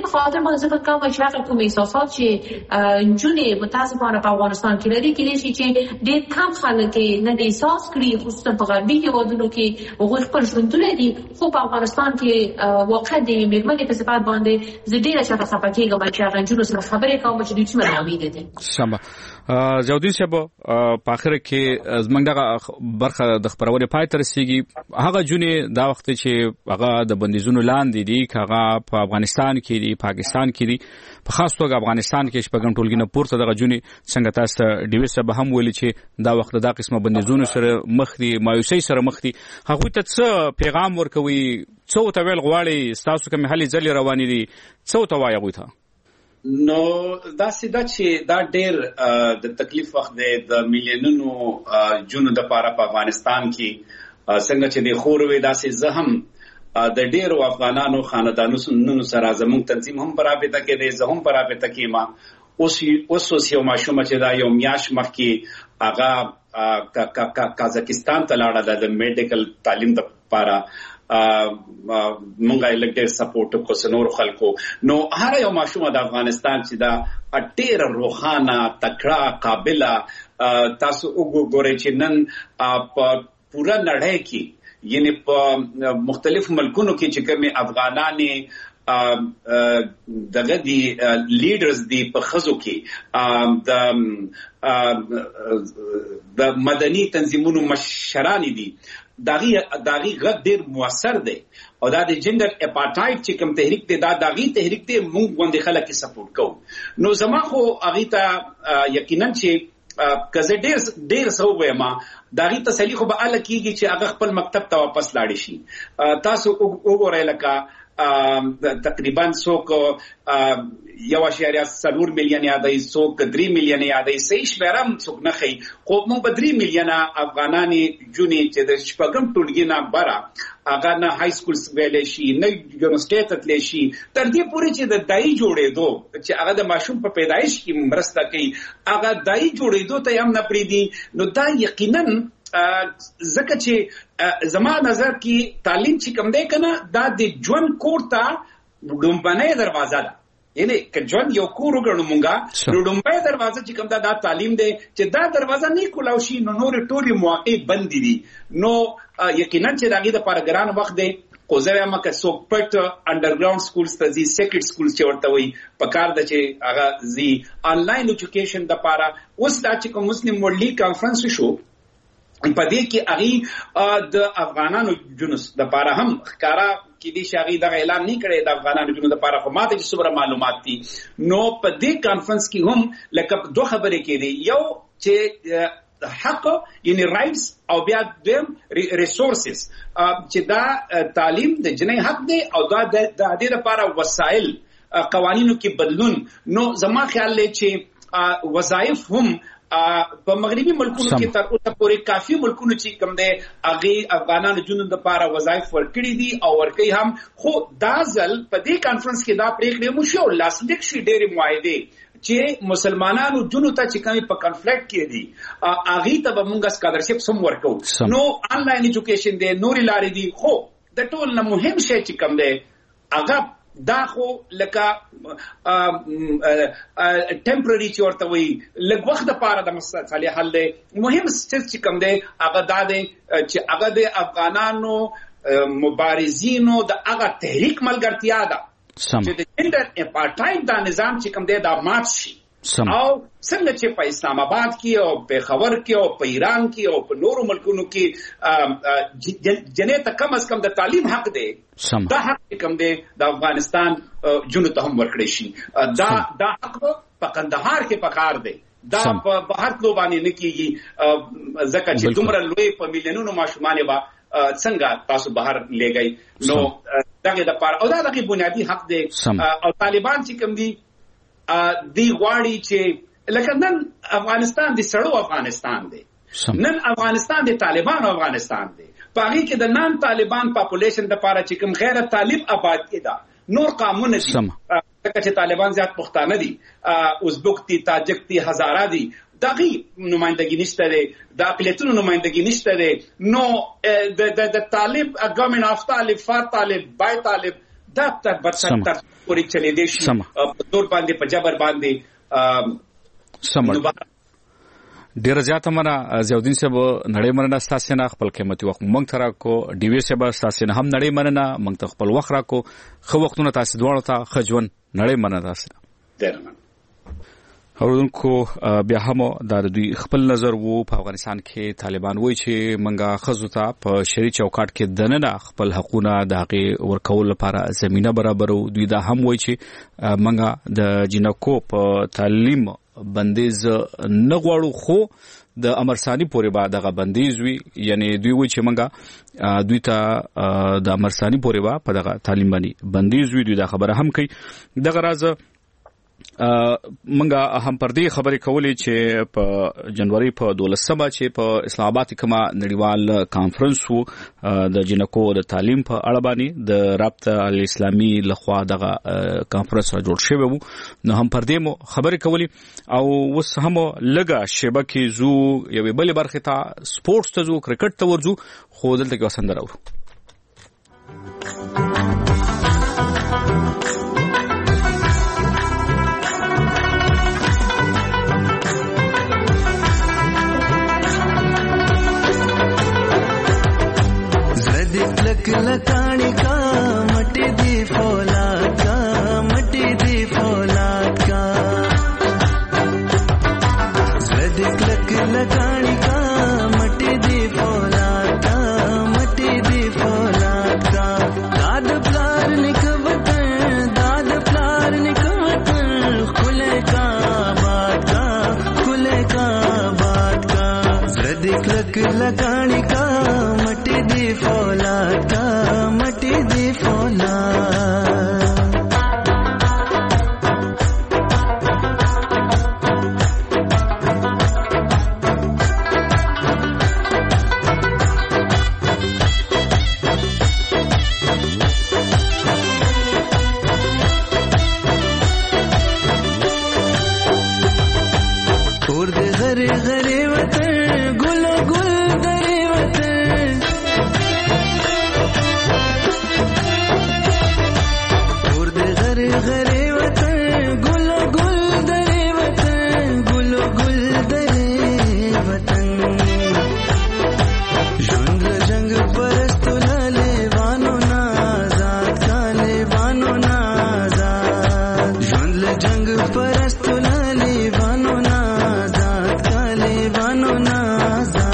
په خاطر ما ځکه کوم چې هغه کوم احساسات چې جونې متاسفانه په افغانستان کې لري کې شي چې ډېر کم خلک نه دي احساس کړي، خصوصا په غربي هېوادونو کې هغوی خپل ژوندونه دي، خو په افغانستان کې واقع د مېرمنې په صفت باندې زه ډېره چاته خفه کېږم چې هغه نجونو سره خبرې کوم چې دوی څومره ناامیده دي. سمه جودي صاحب په اخر کې زمونږ دغه برخه د خبرولې پای ته رسیږي. هغه جونې دا وخت چې هغه د بندیزونو لاندې دي، هغه په افغانستان کې دي، پاکستان کې دي، په خاص توګه افغانستان کې شپږم ټولګي نه پورته دغه جونې څنګه تاسو ډیوي صاحب هم ویلي چې دا وخت دا قسمه بندیزونو سره مخ دي، مایوسۍ سره مخ دي. هغوی ته څه پیغام ورکوي، څه ورته ویل غواړي؟ ستاسو کومې هلې ځلې روانې دي، څه ورته وایي هغوی ته؟ نو دا سیده چې دا ډېر د تکلیف وخت دی د میلیونونو جونو د پاره په افغانستان کې، څنګه چې د خور وې داسې زه هم د ډېرو افغانانو خاندانونو سره زموږ تنظیم هم په رابطه کې دی، زه هم په رابطه کې ما اوس اوس اوس یو ماشومه چې دا یو میاشت مخکې هغه کازاکستان ته لاړه ده د میډیکل تعلیم دپاره، مونږه لګ سپورټ کو سنور خلکو. نو هر یو ماشومه د افغانستان چې دا ډېر روخانه تکړه قابله تاسو وګورئ چې نن په پوره نړۍ کې یعنی په مختلف ملکونو کې چې کومې افغانانې دغه دی لیډرز دی په خزو کې د د مدني تنظیمونو مشران دي، داغي داغي غږ ډېر موثر دی او دا د جندر اپارټایډ چې کوم تحریک دی دا داغي تحریک ته موږ باندې خلک سپورټ کوو. نو زما خو هغه ته یقینا چې کزه ډېر ډېر سو وېما داغي تسلی خو به ال کېږي چې هغه خپل مکتب ته واپس لاړ شي. تاسو وګورئ لکه تقریبا څوک یو اشاریه څلور میلیون یادای، څوک درې میلیون یادای، صحیح شمیرم څوک نه خي، خو موږ به درې میلیونه افغانانې جونې چې د شپږم ټولګي نه بره هغه نه های سکول ویلی شي، نه یونیورسټۍ ته تللی شي، تر دې پورې چې د دایي جوړېدو چې هغه د ماشوم په پیدایش کې مرسته کوي هغه دایي جوړېدو ته هم نه پرېږدي. نو دا یقینا ځکه چې زما نظر کې تعلیم چې کوم دی که نه دا د ژوند کور ته ډومبنۍ دروازه ده، یعنی که ژوند یو کور وګڼو مونږه نو ډومبۍ دروازه چې کوم ده دا تعلیم دی چې دا دروازه نه کولاو شي نو نورې ټولې مواقع بندې دي. نو یقینا چې د هغې دپاره ګران وخت دی، خو زه وایم که څوک پټ انډرګراوند سکولز ته ځي، سیکرټ سکولز چې ورته وایي، په کار ده چې هغه ځي آنلاین ایجوکیشن دپاره. اوس دا چې کوم مسلم ورلډ لیګ کانفرنس شو په دې کې هغه د افغانانو جنوس د پاره هم ښکارا کې دي چې هغه د اعلان نه کړي د افغانانو جنوس د پاره، خو ماته چې څومره معلومات دي. نو په دې کانفرنس کې هم لکه دوه خبرې کېدي، یو چې حق یعنی رائټس او بیا دیم ریسورسز چې دا تعلیم د جنۍ حق دی او دا د دې لپاره وسایل قوانینو کې بدلون. نو زما خیال دی چې وظایف هم په مغربي ملکونو کې تر اوسه پورې کافي ملکونو چې کوم دی هغه افغانانو جنونو لپاره وظایف ورکړي دي او ورکړي هم، خو دا ځل په دې کانفرنس کې دا پریکړه مو شو لاسلیک شي ډېرې معاهدې چې مسلمانانو جنو ته چې کومې په کنفلیکټ کې دي هغه ته به موږ سکالرشپ سم ورکو. نو آنلاین ایجوکیشن دی، نورې لارې دي، خو د ټول نه مهم شی چې کوم دی هغه دا خو لکه ټمپرري چې ورته وایي لږ وخت دپاره د مسئلې حل دی. مهم چې کوم دی هغه دا دی چې هغه د افغانانو مبارزینو د هغه تحریک ملګرتیا ده چې د جنډر اپارټایډ دا نظام چې کوم دی دا مات شي. او څنګه چې په اسلام آباد کې او پېښور کې او په ایران کې او په نورو ملکونو کې جنې ته کم از کم د تعلیم حق دی، دا حق کم دی د افغانستان جنو ته هم ورکړی شي. دا دا حق په قندهار کې پکار دی، دا په بهر تلو باندې نه کېږي ځکه چې دومره لوی په میلیونونو ماشومان به څنګه تاسو بهر لېږئ. نو دغه دپاره او دا دغه بنیادي حق دی. او طالبان چې کوم دي دی غواړي چې لکه نن افغانستان د سړو افغانستان دی، نن افغانستان د طالبان افغانستان دی، په هغې کې د نان طالبان پاپولیشن دپاره چې کوم غیر طالب آباد کې ده، نور قامونه دي ځکه چې طالبان زیات پښتانه دي، ازبک دي، تاجک دي، هزاره دي، د هغې نمایندګي نشته دی، د اقلیتونو نمایندګي نشته دی. نو د طالب ګورمنټ آف طالب، فار طالب، بای طالب دا تر پورې چلېدې شي په تور باندې په جبر باندې سم ډیر زیاته مننه زیاودین صاحب نړۍ مننه ستاسو نه خپل قیمتي وخت مونږ ته راکو ډي وی صاحب ستاسو نه هم نړۍ مننه مونږ ته خپل وخت راکو خو وختونه تاسو دواړو ته خجون نړۍ مننه تاسو درنه اوردونکو بیا هم د دوی خپل نظر وو په افغانستان کې طالبان وایي چې منګه خزو ته په شری چوکاټ کې دننه خپل حقوقونه د حق ورکول لپاره زمينه برابرو دوی دا هم وایي چې منګه د جنکو په تعلیم بندیز نه غواړو خو د امرسانی پورې با دغه بندیز وی یعنی دوی وایي چې منګه دوی ته د امرسانی پورې با په دغه تعلیم باندې بندیز وی دوی دا خبره هم کوي دغه راز منګه هم پر دې خبرې کولې چې په جنوري په دولسمه چې په اسلام آباد کې ما نړیوال کانفرنس وو د جنکو د تعلیم په اړه باندې د رابطه الاسلامي لخوا دغه کانفرنس جوړ شوی وو نو هم پر دې مو خبرې کولې او وس هم لګه شبکه زو یوې بلې برخه ته سپورتس ته زو کرکټ ته ورزو خو دلته کې وسندر اورو लकानी का मटी दी फौलाद का मटी दी फौलाद का सदिक लक लकानी का मटी दी फौलाद का मटी दी फौलाद का दाद प्यार निकवतन दाद प्यार निकवतन खुले का बात का खुले का बात का सदिक लक लकानी का मटी दी फौलाद का मटी दी फौलाद उर्द गरे गरे वतन गुलो गुल दरे वतन उर्द गरे गरे वतन गुलो गुल दरे वतन गुलो गुल दरे वतन जंग जंग परस्त लाले वानो नाजाद काले वानो नाजाद जंग जंग परस्त लाले वानो नाजाद काले वानो नाजाद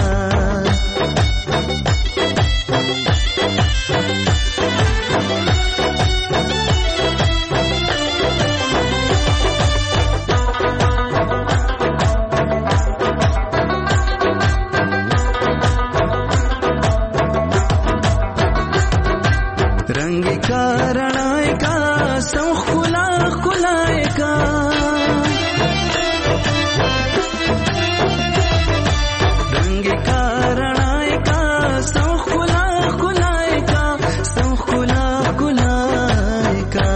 रंग का रणाय का सौख खुला खुलाए का रंग का रणाय का सौख खुला खुलाए का सौख खुला खुलाए का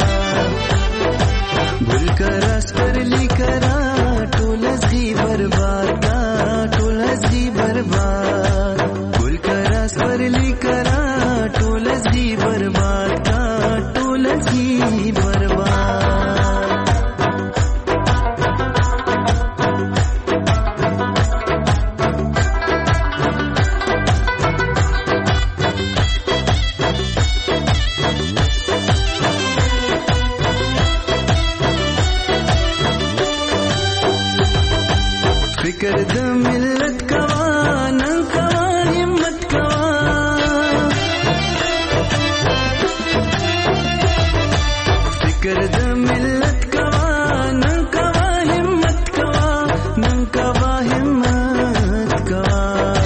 गुल का रस पर लिकरा टोलस ही बर्बाद का टोलस ही बर्बाद गुल का रस पर लिकरा टोलस ही बर्बाद का टोलस ही बर्बाद फिक्र द मिल्लत कवा नंग कवा हिम्मत कवा फिक्र द मिल्लत कवा नंग कवा हिम्मत कवा नंग कवा हिम्मत कवा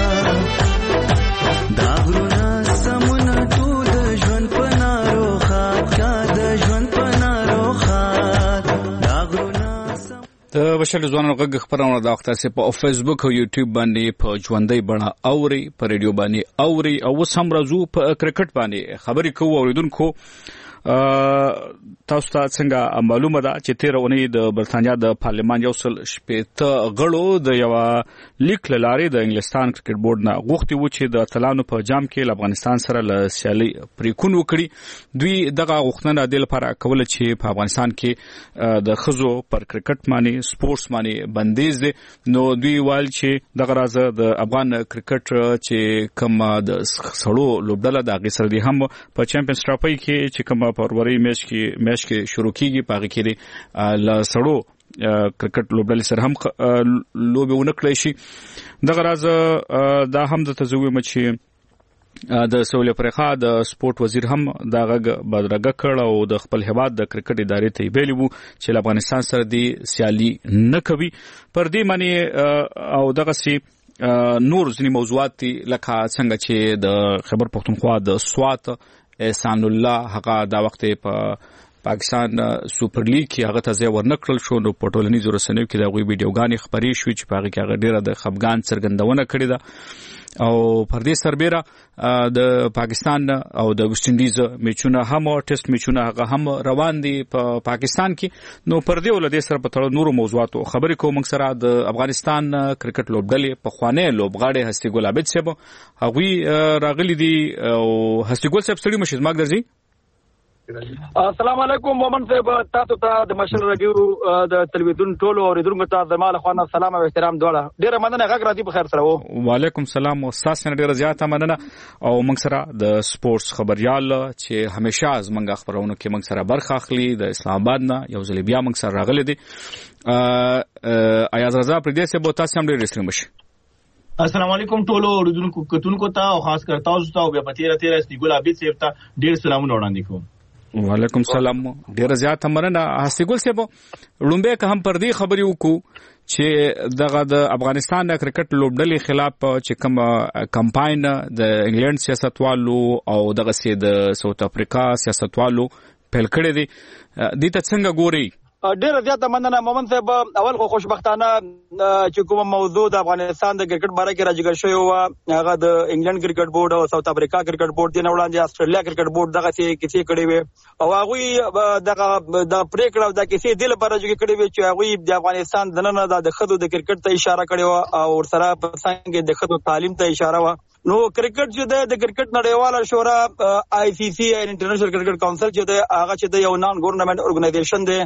दागरुना समुना टू द ژوند پنارو خات کا د ژوند پنارو خات दागरुना د بشر ځوانانو غږ خبرونه د وخت سره په فیسبوک او یوټیوب باندې په ژوندۍ بڼه اوري په ریډیو باندې اوري او سم راځو په کرکټ باندې خبرې کوو اوریدونکو تاسو ته څنګه معلومه ده چې تیر اونۍ د برتانیا د پارلمان یو سل شپږ غړو د یو لیک لارې د انګلستان کرکټ بورډ نه غوښتي و چې د اتلانو په جام کې افغانستان سره له سیالي پریکون وکړي. دوی دغه غوښتنه د لپاره کوله چې په افغانستان کې د خزو پر کرکټ باندې سپورتس باندې بندیز دي. نو دوی وایي چې دغه راز د افغان کرکټ چې کوم د سړو لوبډله د هغې سره دي هم په چمپیونز ټرافي کې چې کومه فروری میچ کې میچ کې شروع کیږي په هغې کې له سړو کرکټ لوبډلې سره هم لوبې ونه کړی شي. دغه راز دا هم درته زه ووایم چې د سویل افریقا د سپورت وزیر هم دا غږ بدرګه کړ او د خپل هیواد د کرکټ ادارې ته ویلي وو چې له افغانستان سره د سیالي نه کوي. پر دې باندې او دغسې نور ځینې موضوعات دي لکه څنګه چې د خیبر پښتونخوا د سوات احسان الله هغه دا وخت په پاکستان سوپر لیګ کې هغه ته ځای ورنکړل شو. نو په ټولنیزو رسنیو کې د هغوی ویډیوګانې خپرې شوې چې په هغې کې هغه ډېره د خفګان څرګندونه کړې ده. او پر دې سربیره د پاکستان او د ویسټ انډیز میچونه هم ټیسټ میچونه هغه هم روان دي په پاکستان کې. نو پر دې ولدې سره په تړاو نورو موضوعاتو خبرې کوو. موږ سره د افغانستان کرکټ لوبډلې پخوانی لوبغاړی هستي ګل عابد صاحب هغوی راغلي دي. او هستي ګل صاحب ستړي مشي زما درځي. السلام علیکم مومن صاحب، تاسو ته د مشر رادیو د تلویزیون ټولو اوریدونکو ته زما له خوا سلام او احترام دواړه. ډیره مننه غږ راځي په خیر سره. و وعلیکم السلام او تاسو نه ډیره زیاته مننه. او موږ سره د سپورتس خبريال چې همیشه از موږ خبرونه کې موږ سره برخه اخلي د اسلام آباد نه یو ځل بیا موږ سره راغلي دي. ایاز رضا پردیس به تاسو هم ډیر ستړي مشي. السلام علیکم ټولو اوریدونکو کتونکو ته او خاص کر تاسو ته او بیا پتیره تیره استګل عابد صاحب ته ډیر سلامونه وړاندې کوم. وعلیکم السلام. ډیره زیاته مننه هستي ګل صاحب. لومبه که هم پر دې خبرې وکړو چې دغه د افغانستان د کرکټ لوبډلې خلاف چې کوم کمپاین د انګلند سیاستوالو او دغه سي د ساوث افریقا سیاستوالو پیل کړی دي، دې ته څنګه ګوري؟ ډیره زیاته مننه مومن صاحب. اول خو خوشبختانه چې کوم موضوع د افغانستان د کرکټ باره کې راجګر شوی و هغه د انګلند کرکټ بورډ او ساوث افریقا کرکټ بورډ دی نه وړاندې استرالیا کرکټ بورډ دغه څه کیسې کړې وي او هغه دغه د پریکړه او د کیسې د لپاره چې کړې وي چې هغه د افغانستان د نن د خدو د کرکټ ته اشاره کړې و او ورسره په څنګه د خدو تعلیم ته اشاره و. نو کرکټ چې د کرکټ نړیواله شورا آی سی سی انټرنیشنل کرکټ کونسل چې د هغه چې د یو نان ګورنمنت اورګنایزیشن دی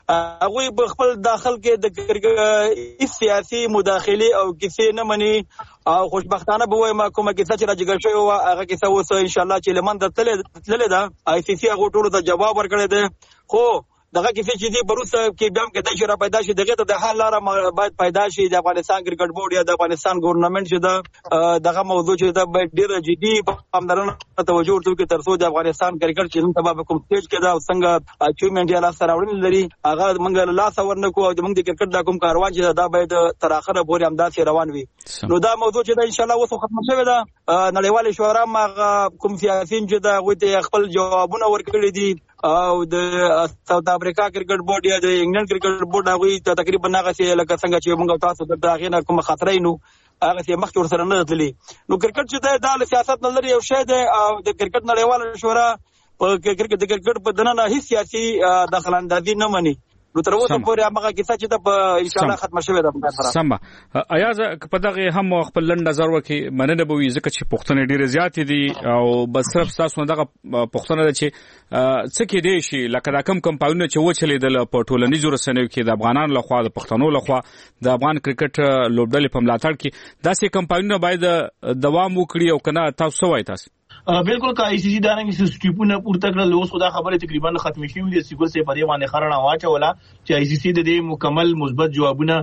هغه په خپل داخل کې د کرکټ سیاسي مداخله او کیسې نه مني او خوشبختانه به وایم کومه کیسه چې راځي شوی و هغه کیسه اوس ان شاء الله چې لمن د تلل ده آی سی سی هغه ټولو ته جواب ورکړی دی. خو دغه کیسه چې دی بروسه کې بیا هم کې د شورا پیدا شي دغه ته د حل لاره باید پیدا شي. د افغانستان کرکټ بورډ یا د افغانستان ګورنمنت چې دا دغه موضوع چې دا باید ډیر جدي پاملرنه توجه ورته کوي ترڅو د افغانستان کرکټ چې نن سبا کوم سټیج کې دا څنګه اچیومنت یا لاس راوړل لري هغه موږ لاس ورنکو او موږ د کرکټ د کوم کاروان چې دا باید تر اخره پورې همداسې روان وي. نو دا موضوع چې دا ان شاء الله اوس ختم شوی دا نړیواله شورا ما کوم سیاسيین چې دا غوته خپل جوابونه ورکړي دي او د ساوث افریقا کرکټ بورډ یا د انګلند کرکټ بورډ هغه تقریبا هغه څه لکه څنګه چې موږ تاسو د داغې نه کوم خطرې نو هغه څه مخکې ورسره نه تللی. نو کرکټ چې د سیاست نه لري یو شی دی او د کرکټ نړیواله شورا په کرکټ د کرکټ په دننه هیڅ سیاسي دخل اندازي نه مني. نو تر اوسه پورې هغه کیسه چې د ان شاء الله ختم شوه ده سره سم. ایاز په دغه هم خپل لند نظر وکي مننه به وي ځکه چې پښتنې ډیره زیات دي او بس صرف تاسو دغه پښتنه ده چې څه کې دی شي لکه دا کم کمپاینونه چې وچلیدل په ټولنیزو رسنیو کې د افغانانو لخوا د پښتنو لخوا د افغان کرکټ لوبډلې په ملاتړ کې داسې کمپاینونه باید دوام وکړي او کنه تاسو وایي تاسو بالکل کا ای سی سی دارنګ سټیپونه پورته کړل اوس خدا خبره تقریبا ختم شي وي سیګل سي په دې باندې خرانه واچولا چې ای سی سی د دې مکمل مثبت جوابونه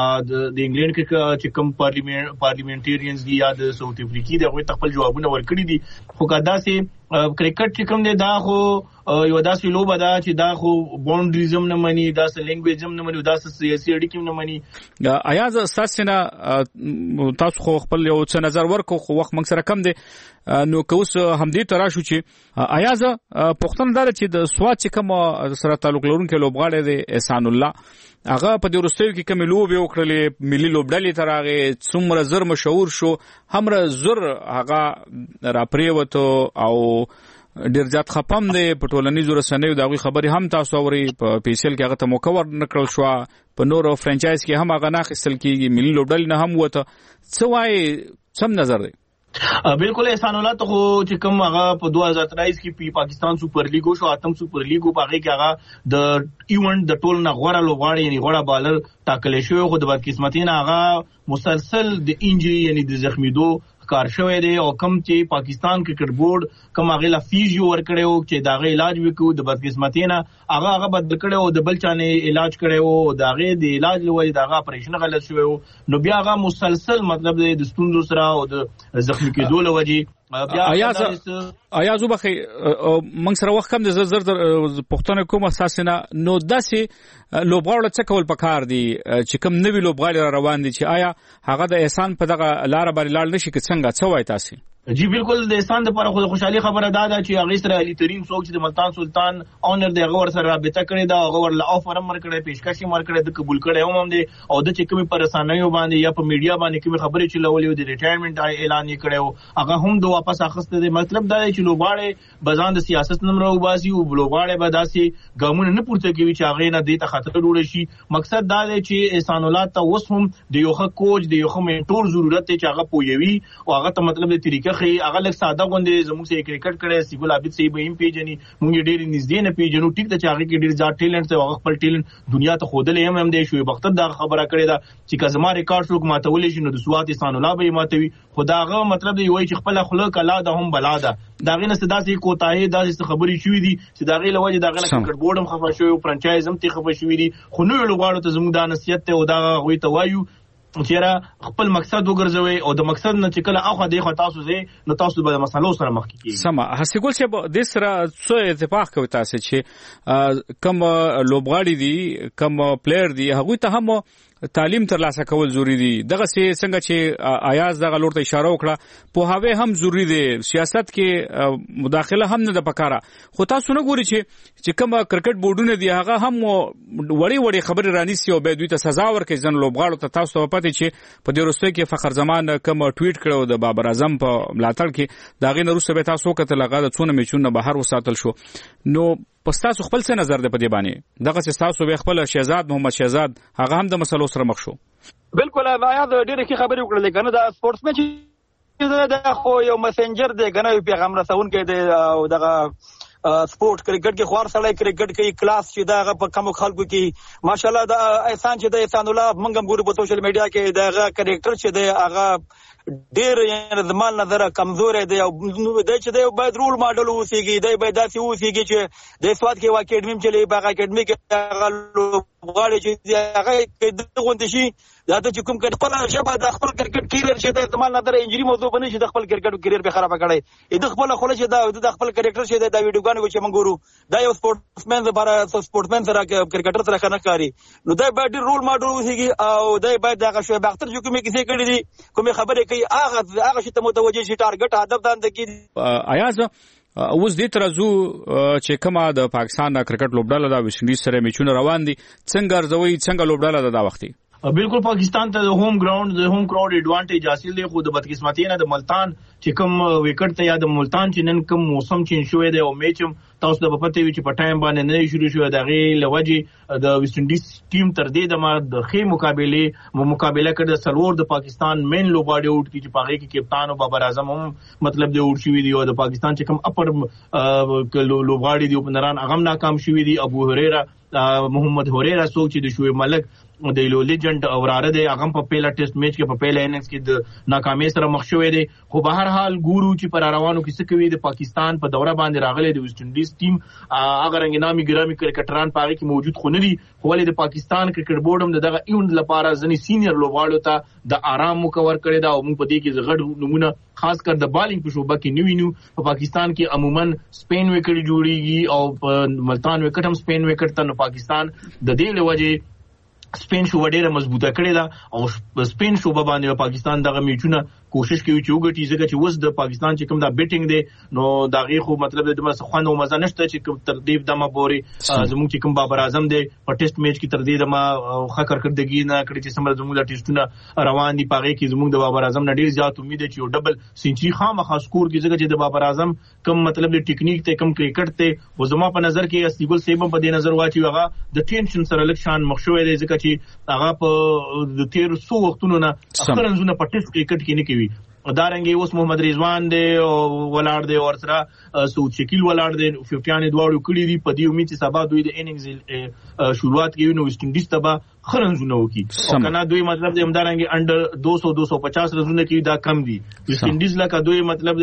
د انګلند کې چې کوم پارلیمنت پارلیمنټریانز دي یا د ساوث افریقي دغه خپل جوابونه ورکړي دي. خو کدا سي کرکټ چې کوم دی دا خو یو داسې لوبه ده چې دا خو باونډریزم نه مني داسې لینګویجم نه مني داسې سیاسي اړیکې نه مني. ایاز تاسو نه تاسو خو خپل یو څه نظر ورکو خو وخت موږ سره کم دی نو کوس همدې تراشو چې ایاز پښتون دار چې د سواد چې کوم سره تعلق لرونکي لوبغاړي دی احسان الله هغه په دې وروستیو کې کوم لوبې وکړلې ملي لوبډلې تر هغه څومره زر مشهور شو همره زر هغه را پریوتو او ډیر زیات خپم دی په ټولنیزو رسنیو دغه خبري هم تاسو اوري په پیسل کې هغه ته موکور نکړل شو په نورو فرانچایز کې هم هغه نه خستل کیږي ملي لوبډل نه هم وته څه وایي سم نظر دی بالکل احسان الله ته چې کوم هغه په دوه هزار تیئیس کې پی پاکستان سپر لیګ شو اتم سپر لیګ په هغه کې هغه د ایونت د ټول نه غوړه لوبغاړي یعنی غوړه بالر ټاکل شوی خو د بدقسمتۍ نه هغه مسلسل د انجری یعنی د زخمیدو کار شوی دی او کم چې پاکستان کرکټ بورډ کوم هغه لا فیزیو ور کړو چې دا غي علاج وکړو د بدقسمتۍ نه هغه هغه بدل کړو د بل چانه علاج کړو دا غي د علاج لوي دا غا اپریشن غلط شوی نو بیا هغه مسلسل مطلب د ستوندو سره او د زخمی کېدو لوي آیا آیا زو بخي موږ سره وخت کم د زر زر پښتنه کوم اساسنه نو داسې لوبغاړو څه کول پکار دي چې کوم نوی لوبغاړي روان دي چې آیا هغه د احسان په دغه لار باندې لاړ نشي که څنګه څه وای تاسو جی بالکل د احسان د پر خو خوشحالي خبره ده چې هغه سره علي ترين څوک چې د ملتان سلطان اونر د غور سره رابطه کړې ده هغه ورله افر امر کړې پیشکش امر کړې د قبول کړې هم دي او د چې کومي پرسانایو باندې یا په میډیا باندې کومي خبرې چې لولې د ریټایرمنټ اعلان یې کړو هغه هم د واپس اخسته دي مطلب دا چې لوبغاړي بزان د سیاست نمبر او باسي او لوبغاړي به داسي ګامونه نه پورته کوي چې هغه نه د خطر جوړ شي مقصد دا دی چې احسان الله ته اوس هم د یو ښه کوچ د یو ښه منټور ضرورت دی چې هغه پویوي او هغه ته مطلب د طریقې خي هغه لکه دا غونډې زموږ سره کرکټ کړي سیګول عابد صاحب هم پیژني موږ ډېر نږدې نه پیژنو ټیک ته چې هغه کې ډېر ځات ټیلنټ ته هغه خپل ټیلنټ دنیا ته خودلې هم هم دی شوې بختر دا خبره کړې ده چې کزما ریکارډ څوک ماتولې شي نو د سوات احسان الله به ماتوي خداغه مطلب دی وایي چې خپل خلق کلا ده هم بلا ده دا غینه ستدا سي کوتاهي دا خبرې شوې دي چې دا غي لوجه دا غل کرکټ بورډ هم خبر شوی او فرانچایز هم تی خبر شوی دي خو نو لوغاړو ته زموږ د نصیحت ته او دا غوي ته وایو چیرې خپل مقصد وګرځوي او د مقصد نه چې کله اخو د تاسو زه نو تاسو به مسلو سره مخ کیږي سم هسیګول چې د سره څه اتفاق کوي تاسو چې کم لوبغاړي دي کم پلیئر دي هغه ته هم تعلیم ترلاسه کول ضروری دي دغه څنګه چې آیاز دغه لور ته اشاره وکړه په هغه هم ضروری دي سیاست کې مداخله هم نه د پکاره خو تاسو نه ګوري چې چې کوم کرکټ بورډونه دي هغه هم وړي وړي خبرې رانیسي او به دوی ته سزا ورکړي ځن لوبغاړو ته تاسو ته پته چې په دې وروسته کې فخر زمان کوم ټویټ کړو د بابر اعظم په ملاتړ کې دا غي نورسته به تاسو کته لغا د څونه میچونه بهر وساتل شو نو پستاسو خپل څه نظر ده په دې باندې دغه تاسو به خپل شهزاد محمد شهزاد هغه هم د مسلو سره مخ شو بالکل آیا د ډیره کی خبرې وکړلې کنه دا سپورتس مچ دا خو یو مسنجر دی کنه پیغام رسون کې دی او دغه سپورت کرکټ کې خوار سړی کرکټ کې کلاس چې دا په کوم خلکو کې ماشاءالله دا احسان چې د احسان الله منګم ګورو په سوشل میډیا کې دا کرکټر چې دی هغه ډیر یعنی زمال نظر کمزور دی او د چې دی باید رول ماډل اوسېږي دی باید داسې اوسېږي چې د سواد کې واکډمیم چلی باغ اکیډمي کې هغه غواړي چې هغه د غونډې شي دا چې کوم کډ خپل شبا د خپل کرکټ کیریئر چې د زمال نظر انجری موضوع بنه شي د خپل کرکټ کیریئر به خراب کړي د خپل خپل چې دا د خپل کرکټر چې د ویډیوګانو چې موږ ګورو دا یو سپورټسمن لپاره سپورټمن سره کرکټر سره کنه کاری نو دا باید رول ماډل اوسېږي او دا باید هغه شوی باختر چې کومه کیسه کړې دي کومه خبره کوي هغه هغه چې متوجه شي ټارګټ هدف دانده کې آیاز اوس دې ترازو چې کومه د پاکستان د کرکټ لوبډاله د ویسټ انډیز سره میچونه روان دي څنګه ارزوي څنګه لوبډاله د وختي بالکل پاکستان ته د هوم ګراوند د هوم کراود ایڈوانټیج حاصل دی خو د بدقسمتۍ نه د ملتان چې کوم وکټ ته یا د ملتان چې نن کوم موسم چین شوی دی او میچ هم تاسو د پته وی چې په ټایم باندې نه شروع شو د غي لوجه د ویسټ انډیز ټیم تر دې د ما د خې مقابله مقابله کړ د سلور د پاکستان مین لوباډي اوټ کی چې پاغه کې کپتان او بابر اعظم هم مطلب د اوټ شوی دی او د پاکستان چې کوم اپر لوباډي دی په نران اغم ناکام شوی دی ابو هريره محمد هريره څوک چې د شوی ملک د لو لیجند او راره دی هغه په پیلا ټیسټ میچ کې په پیلا اننګز کې د ناکامۍ سره مخ شوی دی خو به هر حال ګورو چې پر روانو کې څه کوي د پاکستان په دوره باندې راغلي د ویسټ انډیز ټیم هغه رنګ نامي ګرامي کرکټران پاره کې موجود خو نه دي خو ولې د پاکستان کرکټ بورډ هم دغه ایونت لپاره ځنی سینیئر لوبغاړو ته د آرام مکور کړی دا او موږ په دې کې زغړ نمونه خاص کر د بالینګ په شوبه کې نیو نیو په پاکستان کې عموما سپین وکټ جوړیږي او په ملتان وکټ هم سپین وکټ ته پاکستان د دې لوجه سپین شو ډیره مضبوطه کړې ده او سپین شو باندې پاکستان دغه میچونه کوشش کوي چې وګټي ځکه چې وس د پاکستان چې کوم دا بیټینګ دی نو دا غي خو مطلب د مس خوند او مزه نشته چې تر دې دمه پوري زموږ چې کوم بابر اعظم دی په ټیسټ میچ کې تر دې دمه خکر کړدګي نه کړی چې سمره زموږ د ټیسټونه روان دي پاره کې زموږ د بابر اعظم نډیر زیات امید دی چې یو ډبل سنچري خامخا سکور کې ځکه چې د بابر اعظم کوم مطلب د ټیکنیک ته کوم کرکټ ته و زما په نظر کې استیګل سیبم په دې نظر واچي هغه د ټینشن سره لکشان مخشوي دی ځکه چې هغه په د تیر سو وختونو نه اکثرا زونه په ټیسټ کرکټ کې نه کوي دارنګي اوس محمد رضوان دی او ولاړ دی اور سره سعود شکیل ولاړ دی ففټیان دواړو کړی دی په دې امید چې سبا دوی د اننګز شروعات کوي نو ویسټ انډیز ته خرنزونه وکي او کنه دوی مطلب د همدارنګي انډر دو سو دو سو پچاس رنونه کې دا کم دي ویسټ انډیز لکه دوی مطلب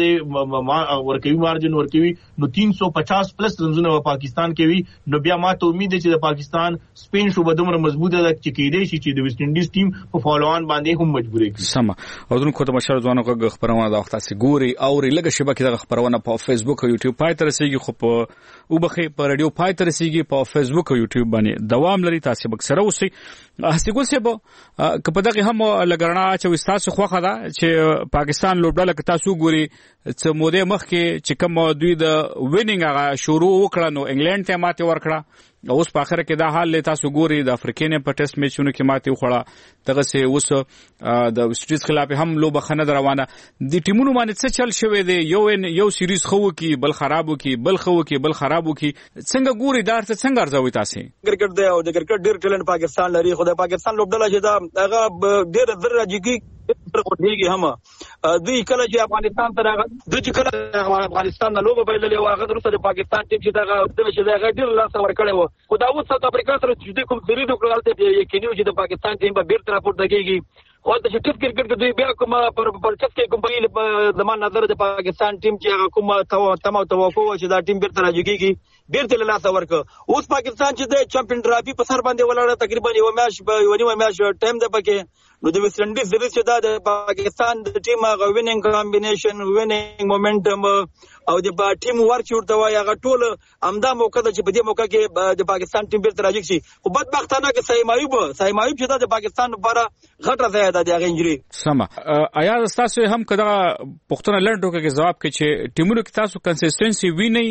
د ورکوي مارجن ورکوي نو تین سو پچاس پلس رنونه په پاکستان کې وي نو بیا ماته امید ده چې د پاکستان سپین شو بدومره مضبوطه ده چې کېدې شي چې د ویسټ انډیز ټیم په فالوان باندې هم مجبورې کی سم او دغه کومه مشر ځوانو غو خبرونه د وخت سي ګوري او لږه شبکې د خبرونه په فیسبوک او یوټیوب پای تر سيږي خو په او بخي په رادیو پای تر سيږي په فیسبوک او یوټیوب باندې دوام لري تاسو به سره اوسئ هسیګو سبو کپدغه هم لګرنا چې تاسو خوخه ده چې پاکستان لوبډاله که تاسو ګوري چې موده مخ کې چې کوم دوی د وینینګ هغه شروع وکړه نو انګلند ته ماته ورکړه اوس په اخر کې دا حال له تاسو ګوري د افریقین په ټیسټ میچونو کې ماته وخړه دغه سه اوس د ویسټریز خلاف هم لوبه خنه روانه د ټیمونو باندې څه چل شوې دی یو یو سیریز خو کی بل خرابو کی بل خو کی بل خرابو کی څنګه ګوري دار څه څنګه ارزوي تاسو کرکټ دی او د کرکټ ډیر ټیلنټ پاکستان لري خو د پاکستان لوبډله چې دا هغه ډیر زر راځي کوټیږي هم دوی کله چې افغانستان ته راغله دوی چې کله افغانستان نه لوبه بایللې او هغه وروسته د پاکستان ټیم چې دا د چې دا ډیر لاس ور کړو خو دا اوس ساوث افریقا سره چې کوم سری د کړهالته یقیني چې د پاکستان ټیم به بیرته راپورته کیږي خو د ټیسټ کرکټ کې دوی بیا کوم پر پرچس کې کوم په زمان نظر د پاکستان ټیم چې هغه کوم تمام توقع و چې دا ټیم بیرته راځي کیږي بیرته لاس ور کړ اوس پاکستان چې د چمپیون ټرافي په سر باندې ولاړه تقریبا یو میچ یو نیمه میچ ټایم ده پکې نو د ویسټ انډیز د چې دا د پاکستان د ټیم هغه وینینګ کمبینیشن وینینګ مومنټم او د ټیم ورک ورته وای هغه ټول امدا موقع ده چې په دې موقع کې د پاکستان ټیم بیرته راځي شي خو بدبختانه کې سایم ایوب سایم ایوب چې د پاکستان لپاره غټه ځای ده د هغه انجری سم آیا تاسو هم کدا پښتون لړډو کې جواب کې چې ټیمونو کې تاسو کنسیسټنسي ویني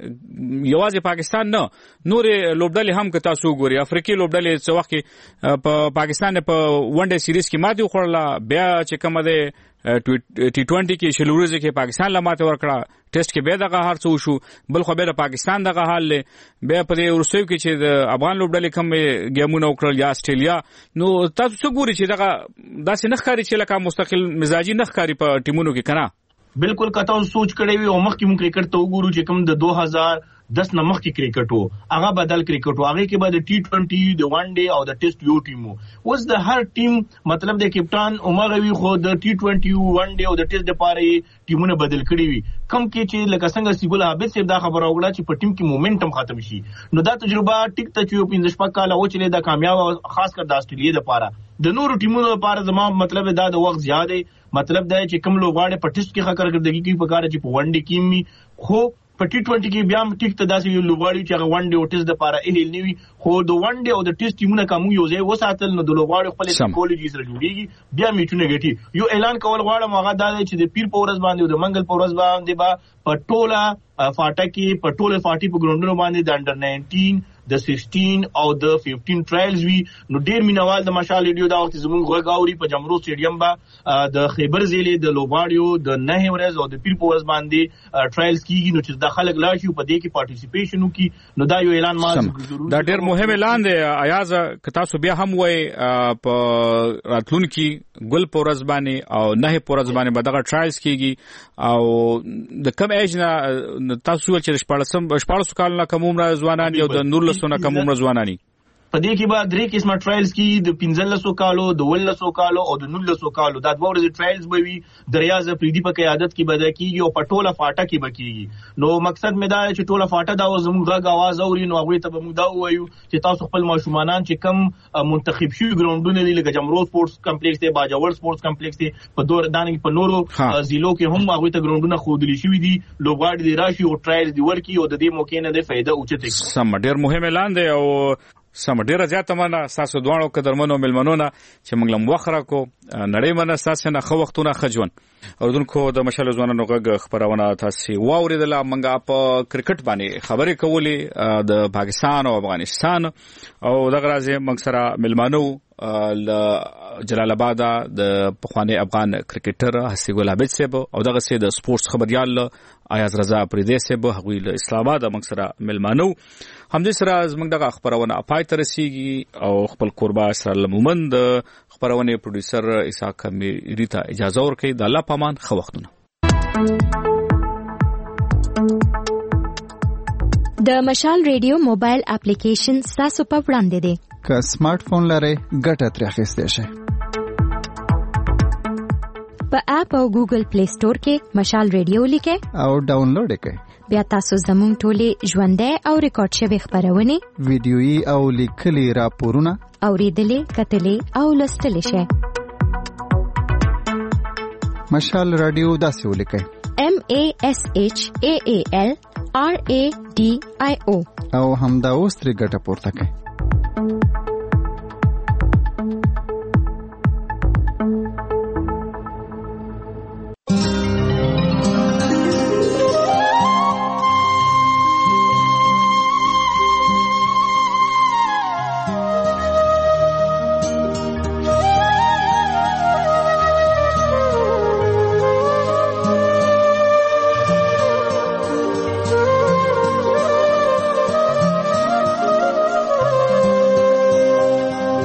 یوازې پاکستان نه نور لوبډلې هم که تاسو ګوري افریقي لوبډلې څو وخت کې په پاکستان په ون ډے سیریز کې ماته وخړله بیا چې کومه ده ټي ټوئنټي کې شلوريزه کې پاکستان لماته ورکړه ټیسټ کې به دغه هر څه شو بل خو به د پاکستان دغه حال له بیا په ورسوي کې چې د افغان لوبډلې کوم ګیمونه وکړل یا استرالیا نو تاسو څه ګوري چې دغه داسې نه ښکاري چې لکه مستقل مزاجي نه ښکاري په ټیمونو کې کنه بالکل کته سوچ کړی وي او مخکې مونږ کرکټ ته وګورو چې کوم د دو هزار دس نه مخکې کرکټ وو هغه بدل کرکټ وو هغه کې بعد ټي ټوئنټي د ون ډے او د ټیسټ یو ټیم وو اوس د هر ټیم مطلب د کپټان عمر وی خو د ټي ټوئنټي ون ډے او د ټیسټ لپاره ټیمونه بدل کړی وي کم کې چې لکه څنګه سیګل عابد صاحب دا خبره وکړه چې په ټیم کې مومنټم ختم شي نو دا تجربه ټیک ته چې په پنځه شپږ کال او چې دا کامیاب خاص کر د استرالیا لپاره د نورو ټیمونو لپاره زما مطلب دا د وخت زیاده مطلب دا چې کوم لوغاړي په ټیسټ کې خکر کړدګي کې په کار چې په ون ډے کې می خو په ټي ټوئنټي کې بیا هم ټیک ته داسې یو لوغاړي چې هغه ون ډے او ټیسټ د لپاره اهل نیوي خو د ون ډے او د ټیسټ ټیمونه کوم یو ځای وساتل نو د لوغاړي خپل سایکولوژي سره جوړیږي بیا میچونه غټي یو اعلان کول غواړم هغه دا چې د پیر په ورځ باندې او د منګل په ورځ باندې با په ټوله فاټا کې په ټوله فاټي په ګراوندونو باندې د انډر ناینټین د سیکسټین او د ففټین ټرایلز وی نو ډیر مینوال د مشال ویډیو دا وخت زموږ غوړاوري په جمرو سټیډیم با د خیبر ضلع د لوباړیو د نه ورځ او د پیر په ورځ باندې ټرایلز کیږي نو چې د خلک لاشي په دې کې پارټیسیپیشن وکي نو دا یو اعلان ما دا ډیر مهم اعلان دی ایاز ک تاسو بیا هم وای په راتلونکي ګل په ورځ باندې او نه په ورځ باندې بدغه ټرایلز کیږي او د کم ایج نه تاسو چې شپږ شپږ کال نه کوم عمر ځوانان یو د نور سونه کوم عمر ځوانانی په دې کې بعد درې قسمه ټرایلز کې د پنځلسو کالو د ولسو کالو او د نولسو کالو دا دوه ورځې ټرایلز به وي د ریاض پریدي په قیادت کې بده کیږي او په ټوله فاټا کې بکیږي نو مقصد مې دا چې ټوله فاټا دا زموږ غږ आवाज اوري نو هغه ته به موږ دا وایو چې تاسو خپل ماشومان چې کم منتخب شوی ګراوندونه دي لکه جمرو سپورتس کمپلیکس دی باجوړ سپورتس کمپلیکس دی په دور دانګ په نورو ضلعو کې هم هغه ته ګراوندونه خودلی شوی دي لوبغاړي دی راشي او ټرایل دی ورکی او د دې موقع نه د فائدہ اوچته سم ډیر مهم اعلان دی او سم ډیره زیاته مننه تاسو دوه قدرمنو ملمنونه چې موږ لم وخره کو نړۍ مننه تاسو نه خو وختونه خجون اوردونکو د مشال ځوانانو غږ خبرونه تاسو واوریدله موږ په کرکټ باندې خبرې کولې د پاکستان او افغانستان او دغه راځي موږ سره ملمنو ل جلال آباد د پخوانی افغان کرکټر حسی ګل عابد صاحب او دغه سي د سپورتس خبريال ایاز رضا پردیس صاحب هغوی له اسلام آباد موږ سره ملمنو همدې سره زموږ دغه خبرونه پای ته رسیږي او خپل قربا اسرار مومن د خبرونه پروډوسر اسحاق میری ته اجازه ورکړي د الله پامان خو وختونه د مشال ریډیو موبایل اپلیکیشن تاسو په وړاندې دی که سمارټ فون لرئ ګټه ترې اخیستی شئ په اپ او ګوګل پلی سٹور کې مشال ریډیو لیکئ او ډاونلوډ کړئ بیا تاسو زموږ ټولې ژوندۍ او ریکارډ شوي خبرونه ویډیويي او لیکلي راپورونه اوریدلې کتلې او لوستلې شئ مشال رادیو داسې ولیکئ M A S H A A L R A D I O او همدا اوس ترې ګټه پورته کړئ